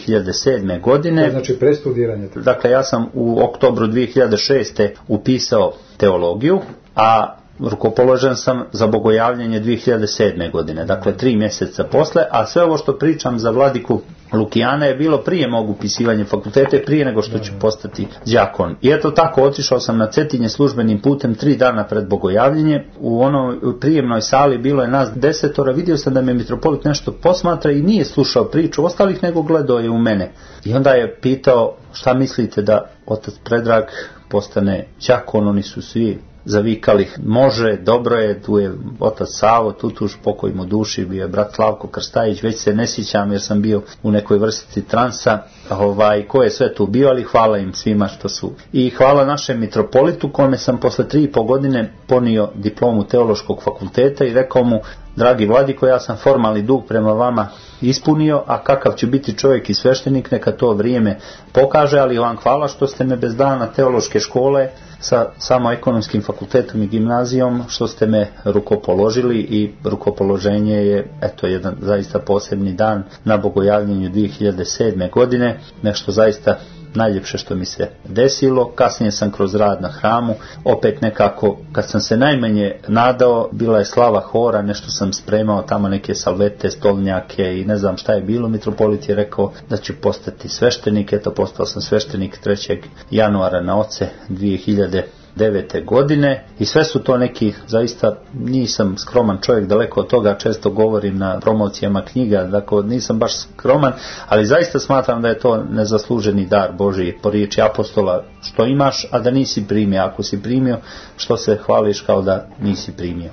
2007. godine. Znači prestudiranje. Dakle, ja sam u oktobru 2006. upisao teologiju, a rukopoložen sam za bogojavljenje 2007. godine, dakle 3 mjeseca posle, a sve ovo što pričam za vladiku Lukijana je bilo prije mog upisivanja fakultete, prije nego što ću postati đakon. I eto tako otišao sam na Cetinje službenim putem 3 dana pred bogojavljenje. U onoj prijemnoj sali bilo je nas 10, vidio sam da me mitropolit nešto posmatra i nije slušao priču ostalih, nego gledao je u mene. I onda je pitao šta mislite da otac Predrag postane đakon, oni su svi zavikali može, dobro je, tu je otac Savo Tutuš, pokoj mu duši, bio je brat Slavko Krstajić, već se ne sjećam jer sam bio u nekoj vrsti transa, ko je sve tu bio, ali hvala im svima što su. I hvala našem mitropolitu kome sam posle 3,5 godine ponio diplomu Teološkog fakulteta i rekao mu: dragi vladiko, ja sam formalni dug prema vama ispunio, a kakav ću biti čovjek i sveštenik neka to vrijeme pokaže, ali vam hvala što ste me bez dana teološke škole sa samo ekonomskim fakultetom i gimnazijom, što ste me rukopoložili, i rukopoloženje je jedan zaista posebni dan na bogojavljenju 2007. godine, nešto zaista najljepše što mi se desilo. Kasnije sam kroz rad na hramu, opet nekako kad sam se najmanje nadao, bila je slava hora, nešto sam spremao tamo, neke salvete, stolnjake i ne znam šta je bilo. Mitropolit je rekao da ću postati sveštenik, postao sam sveštenik 3. januara na oce 2009. godine i sve su to neki, zaista nisam skroman čovjek, daleko od toga, često govorim na promocijama knjiga, dakle nisam baš skroman, ali zaista smatram da je to nezasluženi dar Božji po riječi apostola, što imaš, a da nisi primio, ako si primio, što se hvališ kao da nisi primio.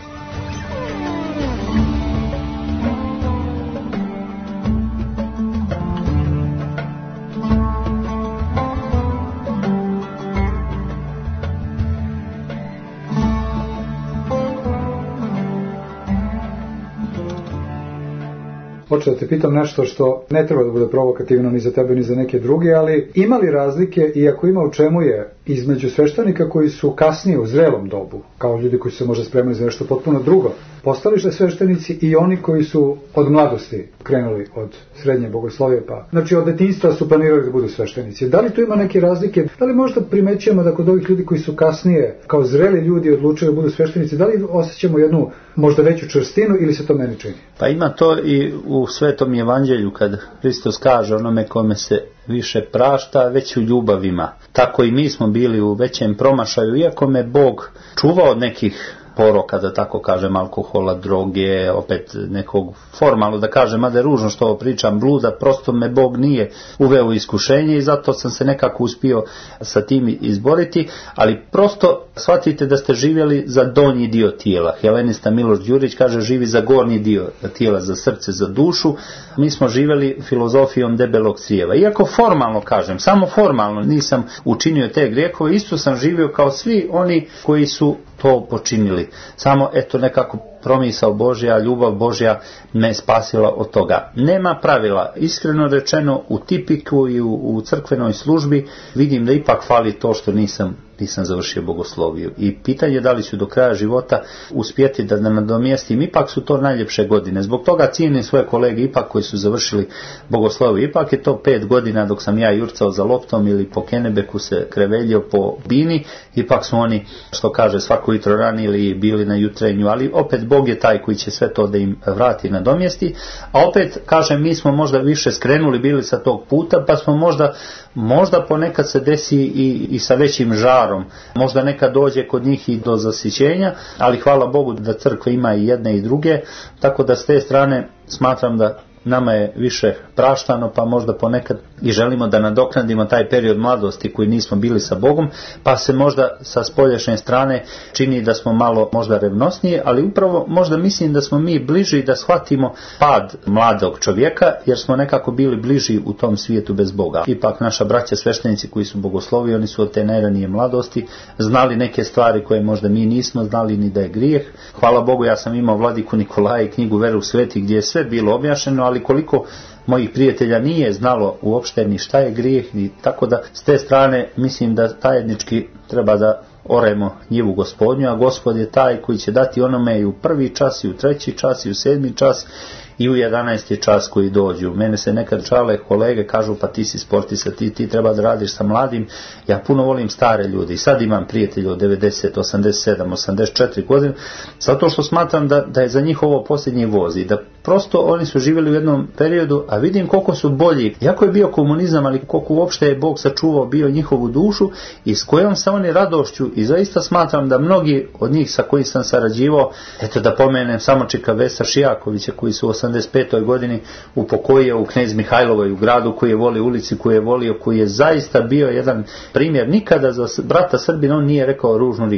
Hoću da te pitam nešto što ne treba da bude provokativno ni za tebe ni za neke druge, ali ima li razlike, i ako ima, u čemu je, između sveštenika koji su kasnije u zrelom dobu, kao ljudi koji su se možda spremali za nešto potpuno drugo, postali se sveštenici, i oni koji su od mladosti krenuli od srednje bogoslovije, pa znači od detinjstva su planirali da budu sveštenici? Da li tu ima neke razlike? Da li možda primećujemo da kod ovih ljudi koji su kasnije kao zreli ljudi odlučili da budu sveštenici, da li osjećamo jednu možda veću čvrstinu, ili se to meni čini? Pa ima to i u Svetom evanđelju, kad Hristos kaže onome kome se više prašta, već u ljubavima. Tako i mi smo bili u većem promašaju, iako me Bog čuvao od nekih poroka, da tako kažem, alkohola, droge, opet nekog formalno da kažem, mada je ružno što ovo pričam, bluda, prosto me Bog nije uveo u iskušenje i zato sam se nekako uspio sa tim izboriti, ali prosto shvatite da ste živjeli za donji dio tijela. Helenista Miloš Đurić kaže živi za gornji dio tijela, za srce, za dušu. Mi smo živjeli filozofijom debelog crijeva. Iako formalno kažem, samo formalno nisam učinio te grijehove, isto sam živio kao svi oni koji su to počinili. Samo nekako promisao Božja, ljubav Božja me spasila od toga. Nema pravila. Iskreno rečeno, u tipiku i u crkvenoj službi vidim da ipak fali to što nisam završio bogosloviju. I pitanje da li ću do kraja života uspjeti da nadomjestim, ipak su to najljepše godine. Zbog toga cijenim svoje kolege ipak koji su završili bogosloviju. Ipak je to 5 godina dok sam ja jurcao za loptom ili po Kenebeku se kreveljio po bini, ipak su oni, što kaže, svako jutro ranili i bili na jutrenju, ali opet Bog je taj koji će sve to da im vrati, nadomjesti. A opet, kažem, mi smo možda više skrenuli bili sa tog puta, pa smo možda ponekad se desi i sa većim žarom. Možda nekad dođe kod njih i do zasićenja, ali hvala Bogu da crkva ima i jedne i druge, tako da s te strane smatram da nama je više praštano, pa možda ponekad i želimo da nadoknadimo taj period mladosti koji nismo bili sa Bogom, pa se možda sa spoljašnje strane čini da smo malo možda revnosniji, ali upravo možda mislim da smo mi bliži da shvatimo pad mladog čovjeka, jer smo nekako bili bliži u tom svijetu bez Boga. Ipak naša braća sveštenici koji su bogoslovi, oni su od te najranije mladosti znali neke stvari koje možda mi nismo znali ni da je grijeh. Hvala Bogu, ja sam imao vladiku Nikolaja i knjigu Veru u sveti gdje je sve bilo objašnjeno, ali koliko mojih prijatelja nije znalo uopšte ni šta je grijeh, ni tako da s te strane mislim da zajednički treba da oremo njivu Gospodnju, a Gospod je taj koji će dati onome i u 1. čas, i u 3. čas, i u 7. čas, i u 11. čas koji dođu. Mene se nekad čale kolege, kažu pa ti si sportista, ti treba da radiš sa mladim. Ja puno volim stare ljude i sad imam prijatelje od 90, 87, 84 godine, zato što smatram da je za njih ovo posljednji voz i da prosto oni su živjeli u jednom periodu, a vidim koliko su bolji, jako je bio komunizam, ali koliko uopšte je Bog sačuvao bio njihovu dušu i s kojom se oni radošću, i zaista smatram da mnogi od njih sa kojih sam sarađivao, eto da pomenem Samočika Vesa Šijakovića koji su u 85. godini upokojio u Knez Mihajlovoj u gradu, koji je volio ulici, koji je volio, koji je zaista bio jedan primjer. Nikada za brata Srbina on nije rekao ružnu riječ.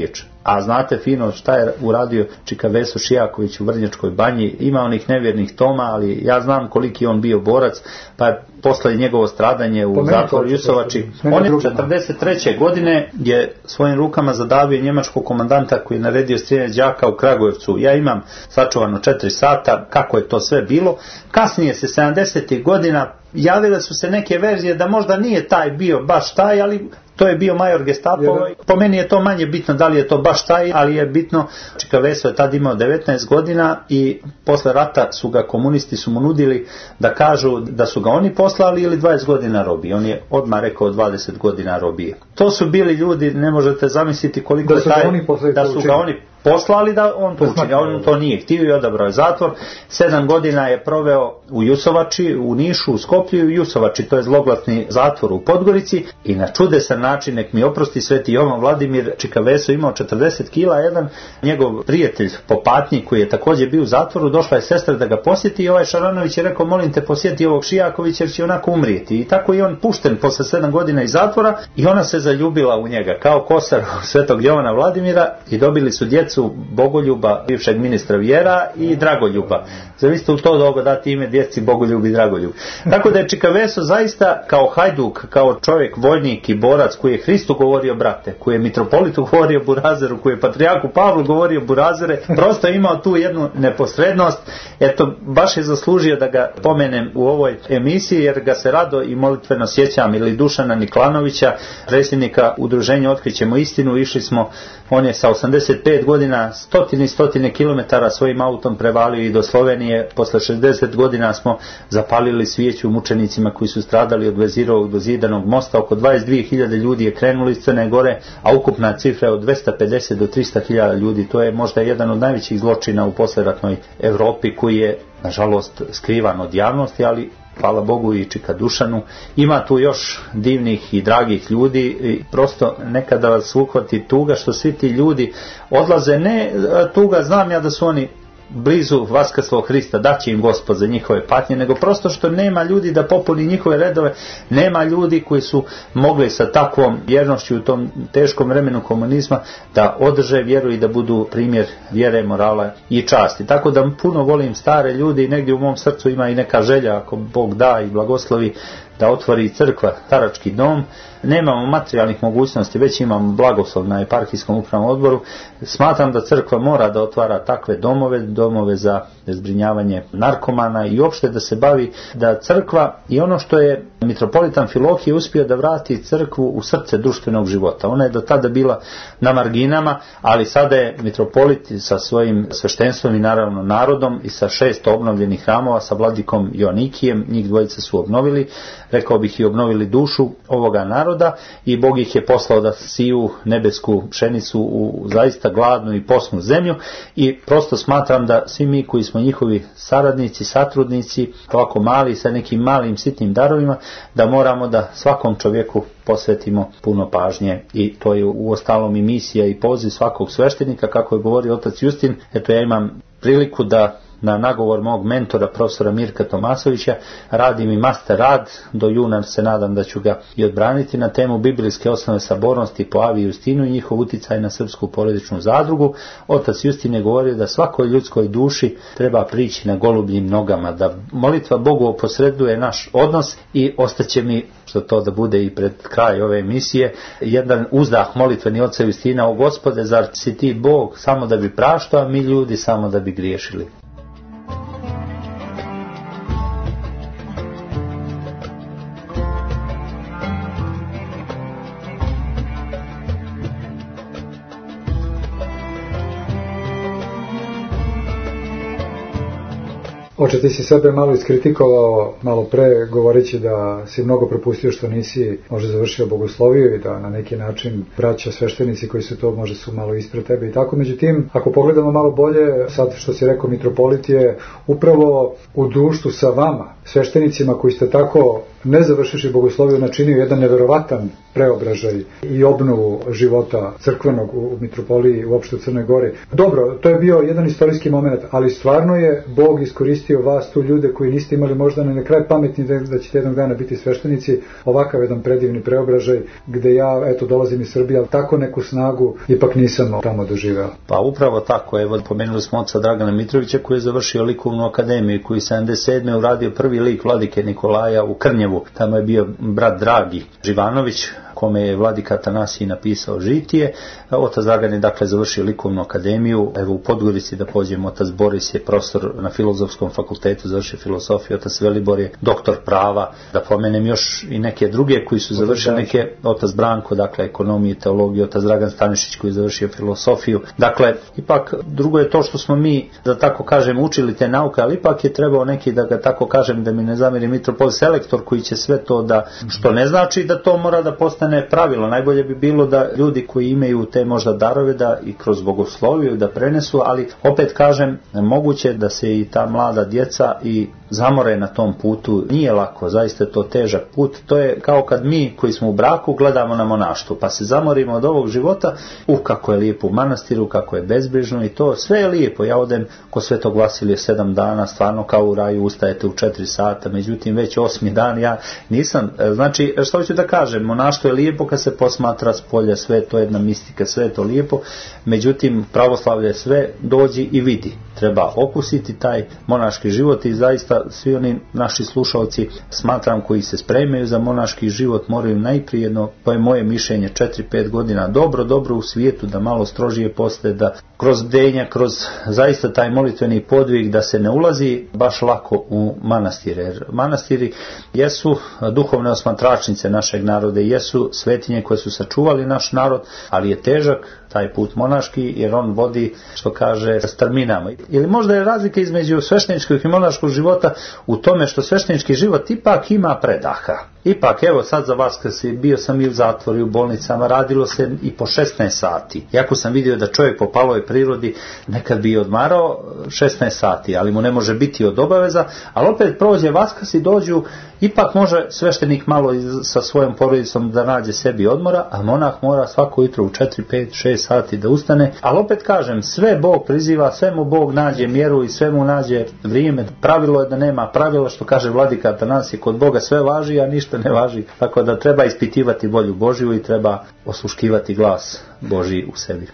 A znate fino šta je uradio Čika Veso Šijaković u Vrnjačkoj banji. Ima onih nevjernih toma, ali ja znam koliki je on bio borac, pa je posle njegovo stradanje u zatvoru Jusovači. On je 1943. godine je svojim rukama zadavio njemačkog komandanta koji je naredio strijeljanje đaka u Kragujevcu. Ja imam sačuvano 4 sata kako je to sve bilo. Kasnije se 70. godina javile su se neke verzije da možda nije taj bio baš taj, ali to je bio major Gestapo. Po meni je to manje bitno da li je to baš taj, ali je bitno. Čika Veso je tad imao 19 godina i posle rata su ga komunisti su mu nudili da kažu da su ga oni poslali ili 20 godina robije. On je odmah rekao 20 godina robije. To su bili ljudi, ne možete zamisliti koliko da je taj, da su ga oni poslali da on to učini. On to nije htio i odabrao je zatvor. 7 godina je proveo u Jusovači, u Nišu, u Skoplju i u Jusovači. To je zloglasni zatvor u Podgorici i na čudesan način, nek mi oprosti Sveti Jovan Vladimir, Čika Veso imao 40 kila. Jedan njegov prijatelj po patnji koji je također bio u zatvoru, došla je sestra da ga posjeti i ovaj Šaranović je rekao, molim te posjeti ovog Šijakovića jer će onako umrijeti. I tako je on pušten posle 7 godina iz zatvora i ona se zaljubila u njega kao kosar Svetog Jovana Vladimira i dobili su djecu Bogoljuba, bivšeg ministra vjera, i Dragoljuba. Zavisite u to dogo dati ime djeci Bogoljub i Dragoljub. Tako da je Čika Veso zaista kao hajduk, kao čovjek, vojnik i borac koji je Hristu govorio brate, koji je mitropolitu govorio burazeru, koji je patrijarhu Pavlu govorio burazere, prosto imao tu jednu neposrednost. Eto, baš je zaslužio da ga pomenem u ovoj emisiji jer ga se rado i molitveno sjećam. Ili Dušana Niklanovića, predsjednika udruženja Otkrićemo istinu. Išli smo, on je sa 85 godina stotine kilometara svojim autom prevalio i do Slovenije. Posle 60 godina smo zapalili svijeću mučenicima koji su stradali od Vezirovog do Zidanog mosta. Oko 22.000 ljudi je krenulo iz Crne Gore, a ukupna cifra je od 250 do 300.000 ljudi. To je možda jedan od najvećih zločina u posleratnoj Evropi koji je nažalost skrivan od javnosti, ali hvala Bogu i Čika Dušanu. Ima tu još divnih i dragih ljudi i prosto nekada vas uhvati tuga što svi ti ljudi odlaze. Ne tuga, znam ja da su oni blizu vaskrslog Hrista, da će im Gospod za njihove patnje, nego prosto što nema ljudi da popuni njihove redove, nema ljudi koji su mogli sa takvom vjernošću u tom teškom vremenu komunizma da održe vjeru i da budu primjer vjere, morala i časti. Tako da puno volim stare ljude i negdje u mom srcu ima i neka želja, ako Bog da i blagoslovi, da otvori crkva, starački dom. Nemamo materijalnih mogućnosti, već imamo blagoslov na eparhijskom upravnom odboru. Smatram da crkva mora da otvara takve domove za zbrinjavanje narkomana i uopšte da se bavi, da crkva i ono što je mitropolitan Amfilohije uspio da vrati crkvu u srce društvenog života. Ona je do tada bila na marginama, ali sada je mitropolit sa svojim sveštenstvom i naravno narodom i sa 6 obnovljenih hramova, sa vladikom Joanikijem, njih dvojica su obnovili, rekao bih i obnovili dušu ovoga naroda i Bog ih je poslao da siju nebesku pšenicu u zaista gladnu i posnu zemlju i prosto smatram da svi mi koji smo njihovi saradnici, satrudnici, ovako mali sa nekim malim sitnim darovima, da moramo da svakom čovjeku posvetimo puno pažnje i to je uostalom i misija i poziv svakog sveštenika, kako je govorio otac Justin. Eto, ja imam priliku da na nagovor mog mentora, profesora Mirka Tomasovića, radim i master rad, do juna se nadam da ću ga i odbraniti, na temu biblijske osnove sabornosti po Avi Justinu i njihov uticaj na srpsku porodičnu zadrugu. Otac Justin je govorio da svakoj ljudskoj duši treba prići na golubljim nogama, da molitva Bogu oposreduje naš odnos i ostaće mi, što to da bude i pred kraj ove emisije, jedan uzdah molitveni oca Justina: o Gospode, zar si ti Bog samo da bi praštao, a mi ljudi samo da bi griješili? Oče, ti si sebe malo iskritikovao malo pre, govoreći da si mnogo propustio što nisi možda završio bogosloviju i da na neki način braća sveštenici koji su to možda su malo ispred tebe i tako. Međutim, ako pogledamo malo bolje, sad što si rekao, mitropolit je upravo u društvu sa vama, sveštenicima koji ste tako ne završivši bogosloviju, načinio jedan neverovatan preobražaj i obnovu života crkvenog u mitropoliji, uopšte u Crnoj Gori. Dobro, to je bio jedan istorijski moment, ali stvarno je Bog iskoristio vas tu ljude koji niste imali možda na kraj pametni da ćete jednog dana biti sveštenici, ovakav jedan predivni preobražaj gde ja, eto, dolazim iz Srbije, ali tako neku snagu ipak nisam tamo doživeo. Pa upravo tako, evo, pomenuli smo oca Dragana Mitrovića koji je završio likovnu akademiju, koji 77. uradio prvi lik vladike Nikolaja u Krnjevu. Tamo je bio brat Dragi Živanović, kome je vladika Atanasij napisao žitije. Otac Dragan je dakle završio likovnu akademiju. Evo u Podgorici da pođemo, otac Boris je profesor na Filozofskom fakultetu, završio filozofiju, otac Velibor je doktor prava. Da pomenem još i neke druge koji su završili neke, otac Branko, dakle ekonomiju i teologiju, otac Dragan Stanišić koji je završio filozofiju. Dakle, ipak drugo je to što smo mi, da tako kažem, učili te nauke, ali ipak je trebao neki, da ga tako kažem, da mi ne zamjeri mitropolit, selektor koji će sve to da, što ne znači da to mora da postane pravilo. Najbolje bi bilo da ljudi koji imaju te možda darove da i kroz bogosloviju da prenesu, ali opet kažem, moguće da se i ta mlada djeca i zamore na tom putu. Nije lako, zaista je to težak put. To je kao kad mi koji smo u braku gledamo na monaštvo, pa se zamorimo od ovog života, kako je lijepo u manastiru, kako je bezbrižno i to, sve je lijepo. Ja odem kod Svetog Vasilija 7 dana, stvarno kao u raju, ustajete u 4 sata, međutim već 8. dan ja nisam. Znači, što ću da kažem, monaštvo je lijepo kad se posmatra s polja, sve to je jedna mistika, sve je to lijepo, međutim pravoslavlje sve dođi i vidi. Treba okusiti taj monaški život i zaista svi oni naši slušalci, smatram, koji se spremaju za monaški život, moraju najprije jedno, to je moje mišljenje, 4-5 godina dobro u svijetu, da malo strožije postaje, da kroz bdenja, kroz zaista taj molitveni podvig, da se ne ulazi baš lako u manastire. Jer manastiri jesu duhovne osmatračnice našeg naroda, jesu svetinje koje su sačuvali naš narod, ali je težak taj put monaški, jer on vodi, što kaže, strminama. Ili možda je razlika između svešteničkog i monaškog života u tome što sveštenički život ipak ima predaha. Ipak, evo sad za vas, kad bio sam i u zatvoru i u bolnicama, radilo se i po 16 sati. Iako sam vidio da čovjek po paloj prirodi nekad bi odmarao 16 sati, ali mu ne može biti od obaveza, ali opet prođe Vaskrs i dođu, ipak može sveštenik malo sa svojom porodicom da nađe sebi odmora, a monah mora svako jutro u 4, 5, 6 sati da ustane. Ali opet kažem, sve Bog priziva, sve mu Bog nađe mjeru i sve mu nađe vrijeme. Pravilo je da nema pravila, što kaže vladika Atanasij, kod Boga sve važi, a ništa ne važi. Tako da treba ispitivati volju Božju i treba osluškivati glas Božji u sebi.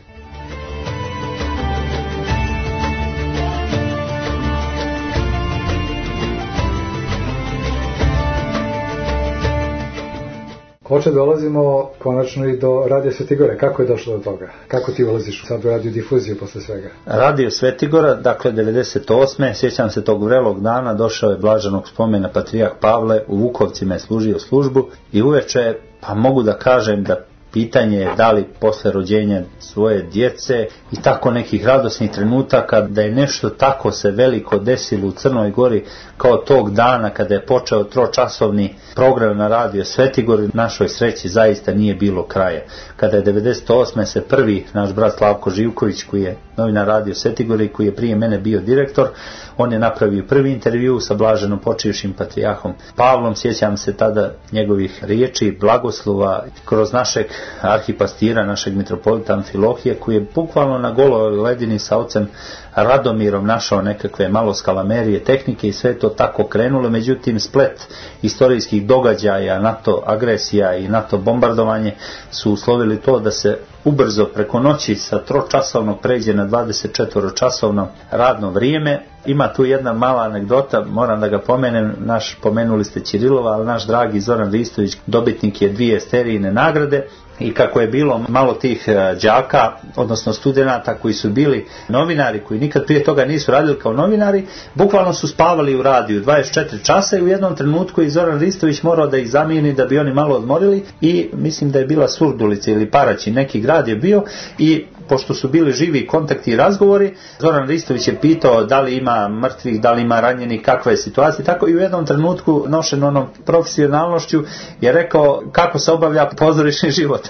Oče, dolazimo konačno i do Radija Svetigore. Kako je došlo do toga? Kako ti ulaziš sad u radio difuziju posle svega? Radio Svetigora, dakle 98. Sjećam se tog vrelog dana, došao je blaženog spomena Patrijah Pavle, u Vukovcima je služio službu i uveče, pa mogu da kažem da pitanje je da li posle rođenja svoje djece i tako nekih radosnih trenutaka, da je nešto tako se veliko desilo u Crnoj Gori kao tog dana kada je počeo 3-časovni program na Radio Svetigori, našoj sreći zaista nije bilo kraja. Kada je 98. se prvi naš brat Slavko Živković, koji je novinar Radio Svetigori, koji je prije mene bio direktor, on je napravio prvi intervju sa blaženom počivšim Patrijahom Pavlom. Sjećam se tada njegovih riječi, blagoslova kroz našeg arhipastira, našeg mitropolita Amfilohije, koji je bukvalno na goloj ledini sa ocem Radomirom našao nekakve malo skalamerije, tehnike i sve to tako krenulo. Međutim, splet istorijskih događaja, NATO agresija i NATO bombardovanje su uslovili to da se ubrzo preko noći sa 3-časovnog pređe na 24-časovno radno vrijeme. Ima tu jedna mala anegdota, moram da ga pomenem, pomenuli ste Ćirilova, ali naš dragi Zoran Ristović dobitnik je 2 Esterijine nagrade. I kako je bilo malo tih đaka, odnosno studenata koji su bili novinari, koji nikad prije toga nisu radili kao novinari, bukvalno su spavali u radiju 24 časa i u jednom trenutku je Zoran Ristović morao da ih zamijeni da bi oni malo odmorili i mislim da je bila Surdulica ili Paraći, neki grad je bio i pošto su bili živi kontakti i razgovori, Zoran Ristović je pitao da li ima mrtvih, da li ima ranjenih, kakva je situacija, tako i u jednom trenutku nošen onom profesionalnošću je rekao kako se obavlja pozorišni život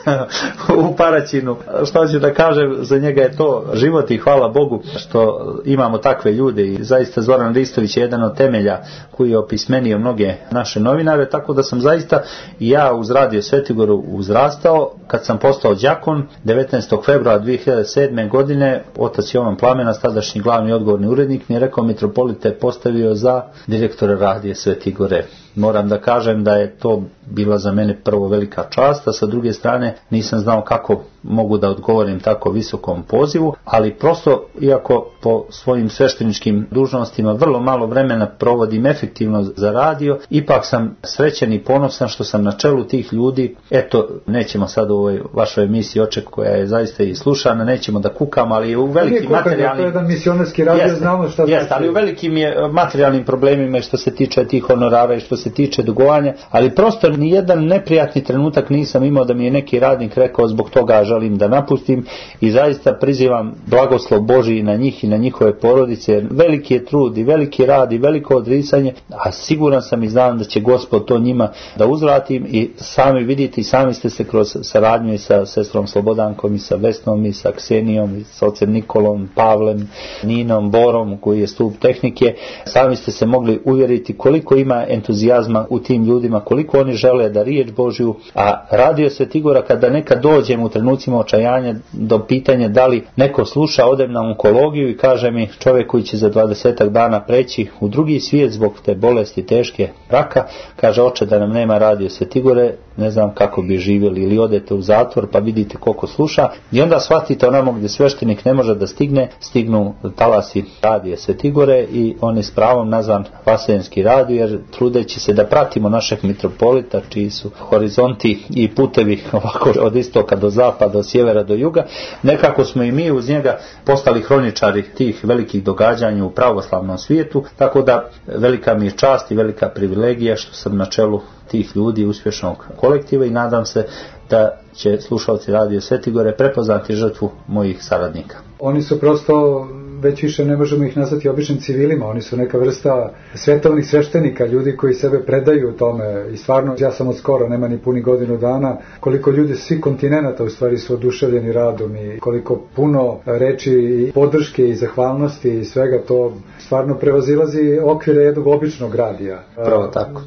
u Paraćinu. Što ću da kažem, za njega je to život i hvala Bogu što imamo takve ljude i zaista Zoran Ristović je jedan od temelja koji je opismenio mnoge naše novinare, tako da sam zaista i ja uz Radio Svetigoru uzrastao. Kad sam postao đakon 19. februara 2007. godine, otac Jovan Plamenac, tadašnji glavni odgovorni urednik, mi je rekao mitropolite postavio za direktora Radija Svetigore. Moram da kažem da je to bila za mene prvo velika čast, a sa druge strane nisam znao kako mogu da odgovorim tako visokom pozivu, ali prosto, iako po svojim svešteničkim dužnostima vrlo malo vremena provodim efektivno za radio, ipak sam srećen i ponosan što sam na čelu tih ljudi. Eto, nećemo sad u ovoj vašoj emisiji Oček, koja je zaista i slušana, nećemo da kukamo, ali u velikim materijalnim... jedan misionarski radio, znamo šta znači. Ali u velikim je materijalnim problemima što se tiče tih honorara i što se tiče dugovanja, ali prosto ni jedan neprijatni trenutak nisam imao da mi je neki radnik rekao zbog toga želim da napustim i zaista prizivam blagoslov Božji na njih i na njihove porodice. Veliki je trud i veliki rad i veliko odricanje, a siguran sam i znam da će Gospod to njima da uzvratim i sami vidite i sami ste se kroz saradnju i sa sestrom Slobodankom i sa Vesnom i sa Ksenijom i sa ocem Nikolom, Pavlem, Ninom, Borom koji je stup tehnike, sami ste se mogli uvjeriti koliko ima entuzijazma u tim ljudima, koliko oni žele da riječ Božju, a Radio Svetigora kada nekad dođem u trenucima očajanja do pitanja da li neko sluša, odem na onkologiju i kaže mi čovjek koji će za 20 dana preći u drugi svijet zbog te bolesti teške raka, kaže oče da nam nema Radio Svetigore, ne znam kako bi živjeli, ili odete u zatvor pa vidite koliko sluša i onda shvatite onamo gdje sveštenik ne može da stigne, stignu talasi Radija Svetigore i on je s pravom nazvan Vaseljenski radio, jer trudeći se da pratimo našeg mitropolita čiji su horizonti i putevi ovako od istoka do zapada, od sjevera do juga, nekako smo i mi uz njega postali hroničari tih velikih događanja u pravoslavnom svijetu, tako da velika mi je čast i velika privilegija što sam na čelu tih ljudi uspješnog kolektiva i nadam se da će slušalci Radio Svetigore prepoznati žrtvu mojih saradnika. Oni su prosto, već više ne možemo ih nazvati običnim civilima, oni su neka vrsta svetovnih sveštenika, ljudi koji sebe predaju tome i stvarno, ja sam od skoro, nema ni puni godinu dana, koliko ljudi svih kontinenata u stvari su oduševljeni radom i koliko puno reči i podrške i zahvalnosti i svega to stvarno prevazilazi okvire jednog običnog radija. Pravo tako.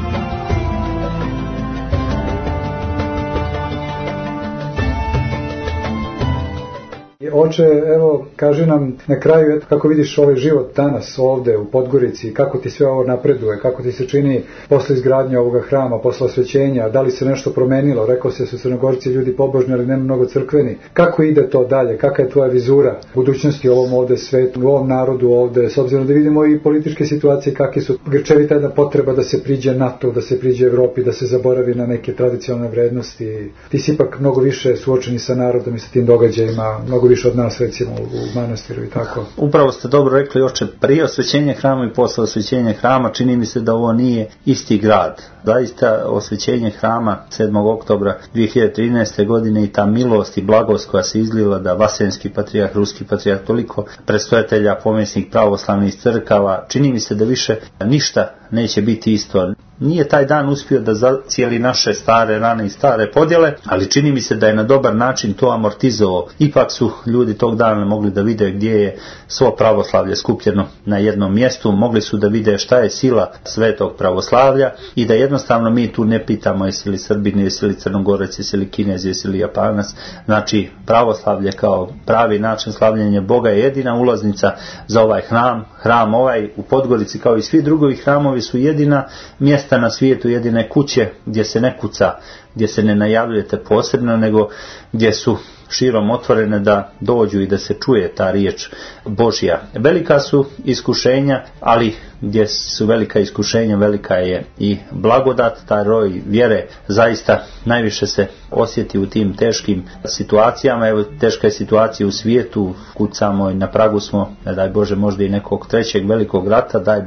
Oče, evo, kaži nam na kraju, eto, kako vidiš ovaj život danas ovde u Podgorici, kako ti sve ovo napreduje, kako ti se čini posle izgradnje ovoga hrama, posle osvećenja, da li se nešto promenilo, rekao se su Crnogorci ljudi pobožni, ali nema mnogo crkveni. Kako ide to dalje, kakva je tvoja vizura budućnosti u ovom ovde svetu, u ovom narodu ovde, s obzirom da vidimo i političke situacije, kakve su grčevita jedna potreba da se priđe NATO, da se priđe Evropi, da se zaboravi na neke tradicionalne vrednosti. Ti si ipak mnogo više suočeni sa narodom i sa tim događajima, mnogo više od nas recimo u manastiru i tako. Upravo ste dobro rekli, oče, prije osvećenja hrama i posle osvećenja hrama čini mi se da ovo nije isti grad. Zaista osvećenje hrama 7. oktobra 2013. godine i ta milost i blagost koja se izlila da Vaseljenski patrijarh, Ruski patrijarh, toliko predstojatelja pomjesnih pravoslavnih crkava, čini mi se da više ništa neće biti isto. Nije taj dan uspio da zacijeli naše stare rane i stare podjele, ali čini mi se da je na dobar način to amortizovao. Ipak su ljudi tog dana mogli da vide gdje je svo pravoslavlje skupljeno na jednom mjestu, mogli su da vide šta je sila svetog pravoslavlja i da jednostavno mi tu ne pitamo jesi li Srbin, jesi li Crnogorec, jesi li Kinez, jesi li Japanac. Znači pravoslavlje kao pravi način slavljenja Boga je jedina ulaznica za ovaj hram ovaj u Podgorici kao i svi drugi hramovi su jedina mjesta na svijetu, jedine kuće gdje se ne kuca, gdje se ne najavljujete posebno, nego gdje su širom otvorene da dođu i da se čuje ta riječ Božja. Velika su iskušenja, ali gdje su velika iskušenja, velika je i blagodat. Taj roj vjere zaista najviše se osjeti u tim teškim situacijama. Evo, teška je situacija u svijetu, kucamo i na pragu smo, ne daj Bože, možda i nekog trećeg velikog rata, daj Bože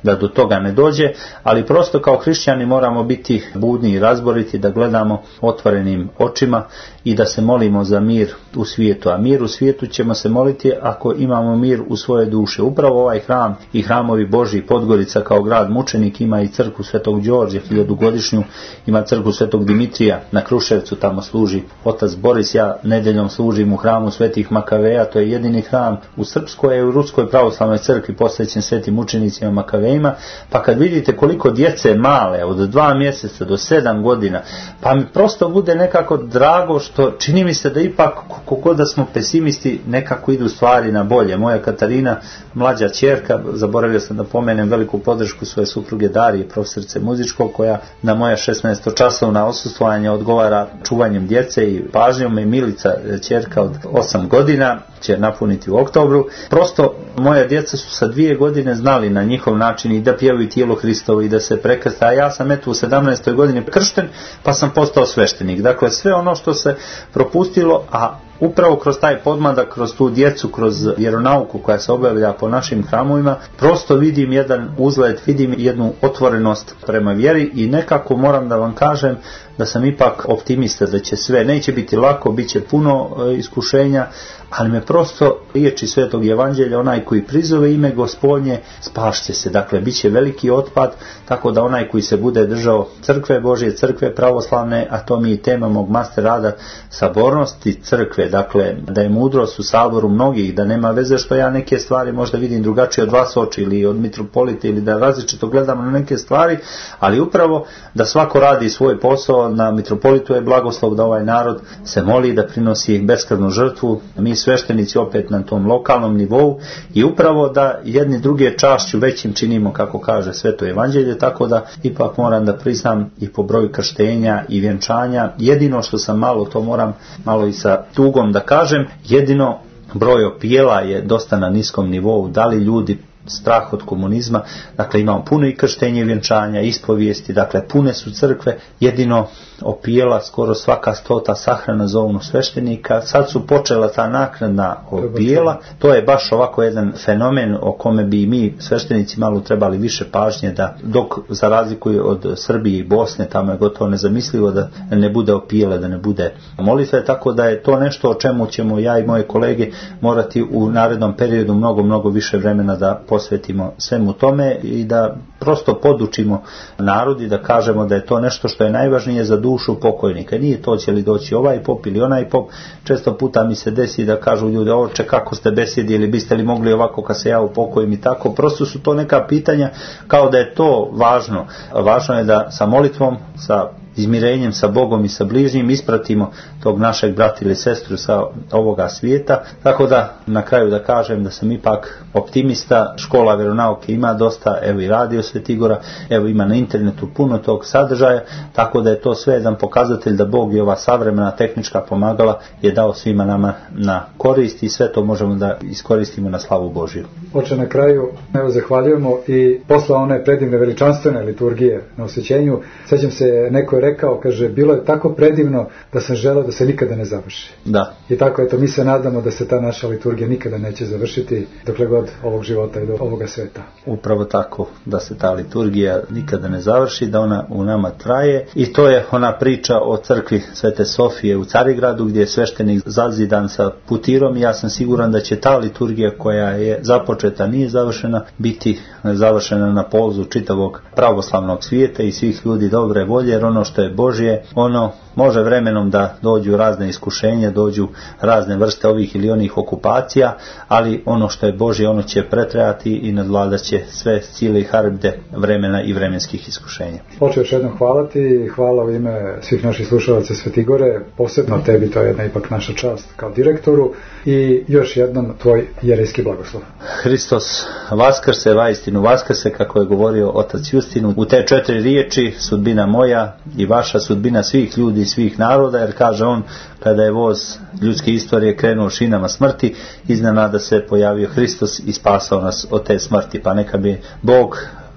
da do toga ne dođe, ali prosto kao hrišćani moramo biti budni i razboriti, da gledamo otvorenim očima i da se molimo za mir u svijetu. A mir u svijetu ćemo se moliti ako imamo mir u svoje duše. Upravo ovaj hram i hramovi Božji, Podgorica kao grad mučenik ima i crkvu Svetog Đorđa 1000-godišnju, ima crkvu Svetog Dimitrija na Kruševcu, tamo služi otac Boris. Ja nedeljom služim u hramu Svetih Makaveja, to je jedini hram u srpskoj i u ruskoj pravoslavnoj crkvi posvećen svetim mučenicima Makavejima. Pa kad vidite koliko djece male od 2 mjeseca do 7 godina, pa mi prosto bude nekako drago, što čini mi se da ipak koliko da smo pesimisti nekako idu stvari na bolje. Moja Katarina, mlađa ćerka, zaboravio sam da pomenem veliku podršku svoje supruge Darije, profesorice muzičkog, koja na moja 16-časovna odsustvovanja odgovara čuvanjem djece i pažnjom, i Milica, ćerka od 8 godina, će napuniti u oktobru. Prosto moja djeca su sa 2 godine znali na njihov način i da pjevaju tijelo Hristovo i da se prekrsta, a ja sam eto u 17. godini kršten, pa sam postao sveštenik. Dakle, sve ono što se propustilo, a upravo kroz taj podmladak, kroz tu djecu, kroz vjeronauku koja se obavlja po našim hramovima, prosto vidim jedan uzlet, vidim jednu otvorenost prema vjeri i nekako moram da vam kažem da sam ipak optimista da će sve, neće biti lako, bit će puno iskušenja, ali me prosto riječi Svetog Evanđelja, onaj koji prizove ime Gospodnje spašće se. Dakle, bit će veliki otpad, tako da onaj koji se bude držao crkve Božje, crkve pravoslavne, a to mi je tema mog master rada, sabornosti crkve, dakle da je mudrost u saboru mnogih, da nema veze što ja neke stvari možda vidim drugačije od vas oči ili od mitropolita, ili da različito gledam na neke stvari, ali upravo da svako radi svoj posao. Na mitropolitu je blagoslov da ovaj narod se moli, da prinosi beskrvnu žrtvu, mi sveštenici opet na tom lokalnom nivou, i upravo da jedni druge čašću većim činimo, kako kaže Sveto Evanđelje. Tako da ipak moram da priznam i po broju krštenja i vjenčanja, jedino što sam malo, to moram malo i sa tugom da kažem, jedino broj opijela je dosta na niskom nivou. Da li ljudi strah od komunizma, dakle imamo puno i krštenje i vjenčanja, ispovijesti, dakle pune su crkve, jedino opijela skoro svaka 100. sahrana zovnu sveštenika. Sad su počela ta naknadna opijela, to je baš ovako jedan fenomen o kome bi mi sveštenici malo trebali više pažnje, da dok za razliku od Srbije i Bosne, tamo je gotovo nezamislivo da ne bude opijela, da ne bude molitve, tako da je to nešto o čemu ćemo ja i moje kolege morati u narednom periodu mnogo više vremena da posvetimo svemu tome i da prosto podučimo narod i da kažemo da je to nešto što je najvažnije za dušu pokojnika. Nije to će li doći ovaj pop ili onaj pop. Često puta mi se desi da kažu ljudi, oče, kako ste besjedili, biste li mogli ovako kad se ja upokojim i tako. Prosto su to neka pitanja kao da je to važno. Važno je da sa molitvom, sa izmirenjem sa Bogom i sa bližnjim ispratimo tog našeg brata ili sestru sa ovoga svijeta. Tako da na kraju da kažem da sam ipak optimista. Škola vjeronauke ima dosta, evo i radio Svetigora, evo ima na internetu puno tog sadržaja, tako da je to sve jedan pokazatelj da Bog i ova savremena tehnička pomagala je dao svima nama na korist i sve to možemo da iskoristimo na slavu Božju. Oče, na kraju evo zahvaljujemo i posle one predivne veličanstvene liturgije na osvećenju, sećam se neko rekao, kaže, bilo je tako predivno da sam želeo da se nikada ne završi. Da. I tako eto, mi se nadamo da se ta naša liturgija nikada neće završiti dokle god ovog života i do ovoga sveta. Upravo tako, da se ta liturgija nikada ne završi, da ona u nama traje, i to je ona priča o crkvi Svete Sofije u Carigradu gdje je sveštenik zazidan sa putirom, i ja sam siguran da će ta liturgija koja je započeta, nije završena, biti završena na polzu čitavog pravoslavnog svijeta i svih ljudi dobre volje, jer ono što je Božje, ono može vremenom da dođu razne iskušenja, dođu razne vrste ovih ili onih okupacija, ali ono što je Božje, ono će pretrajati i nadvladat će sve sile i harbde vremena i vremenskih iskušenja. Oče, još jednom hvala ti i hvala u ime svih naših slušalaca Svetigore, posebno tebi, to je jedna ipak naša čast kao direktoru, i još jednom tvoj jerejski blagoslov. Hristos vaskrse, vaistinu vaskrse, kako je govorio otac Justin, u te 4 riječi, sudbina moja i vaša, sudbina svih ljudi i svih naroda, jer kaže on, kada je voz ljudske istorije krenuo šinama smrti, iznenada se pojavio Hristos i spasao nas od te smrti. Pa neka bi Bog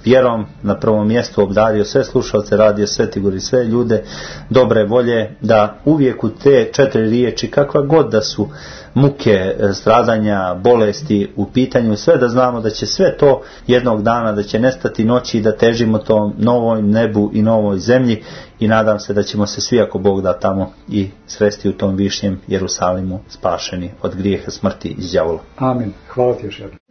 vjerom na prvom mjestu obdario sve slušalce Radio Svetigor i sve ljude dobre volje, da uvijek u te 4 riječi, kakva god da su muke, stradanja, bolesti u pitanju, sve da znamo da će sve to jednog dana, da će nestati noći i da težimo tom novom nebu i novoj zemlji, i nadam se da ćemo se svi, ako Bog da, tamo i sresti u tom višnjem Jerusalimu, spašeni od grijeha, smrti i đavola. Amin. Hvala ti još jednom.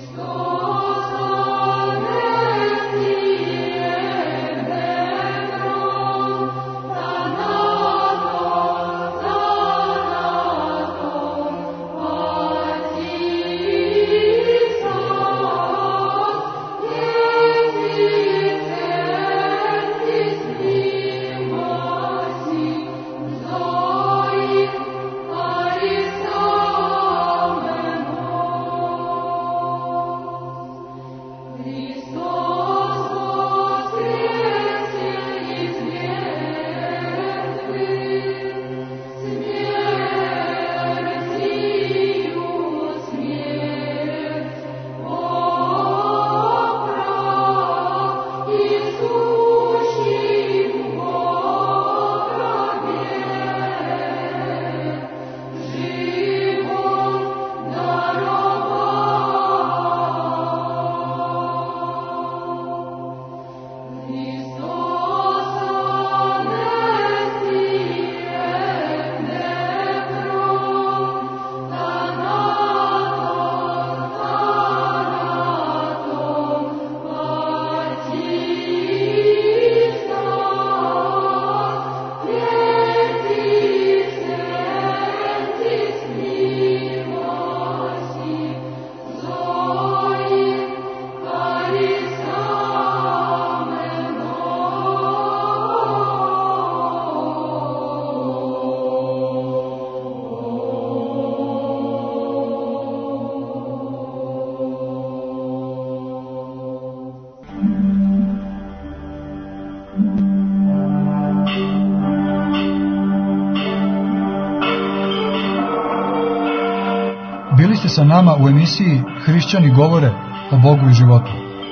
Bili ste sa nama u emisiji Hrišćani govore o Bogu i životu.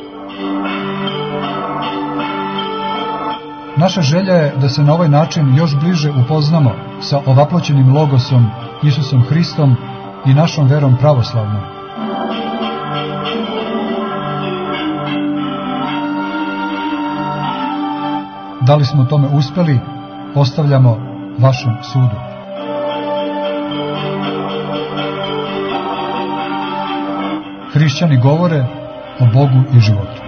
Naša želja je da se na ovaj način još bliže upoznamo sa ovaploćenim logosom Isusom Hristom i našom verom pravoslavnom. Da li smo tome uspeli, ostavljamo vašem sudu. Hrišćani govore o Bogu i životu.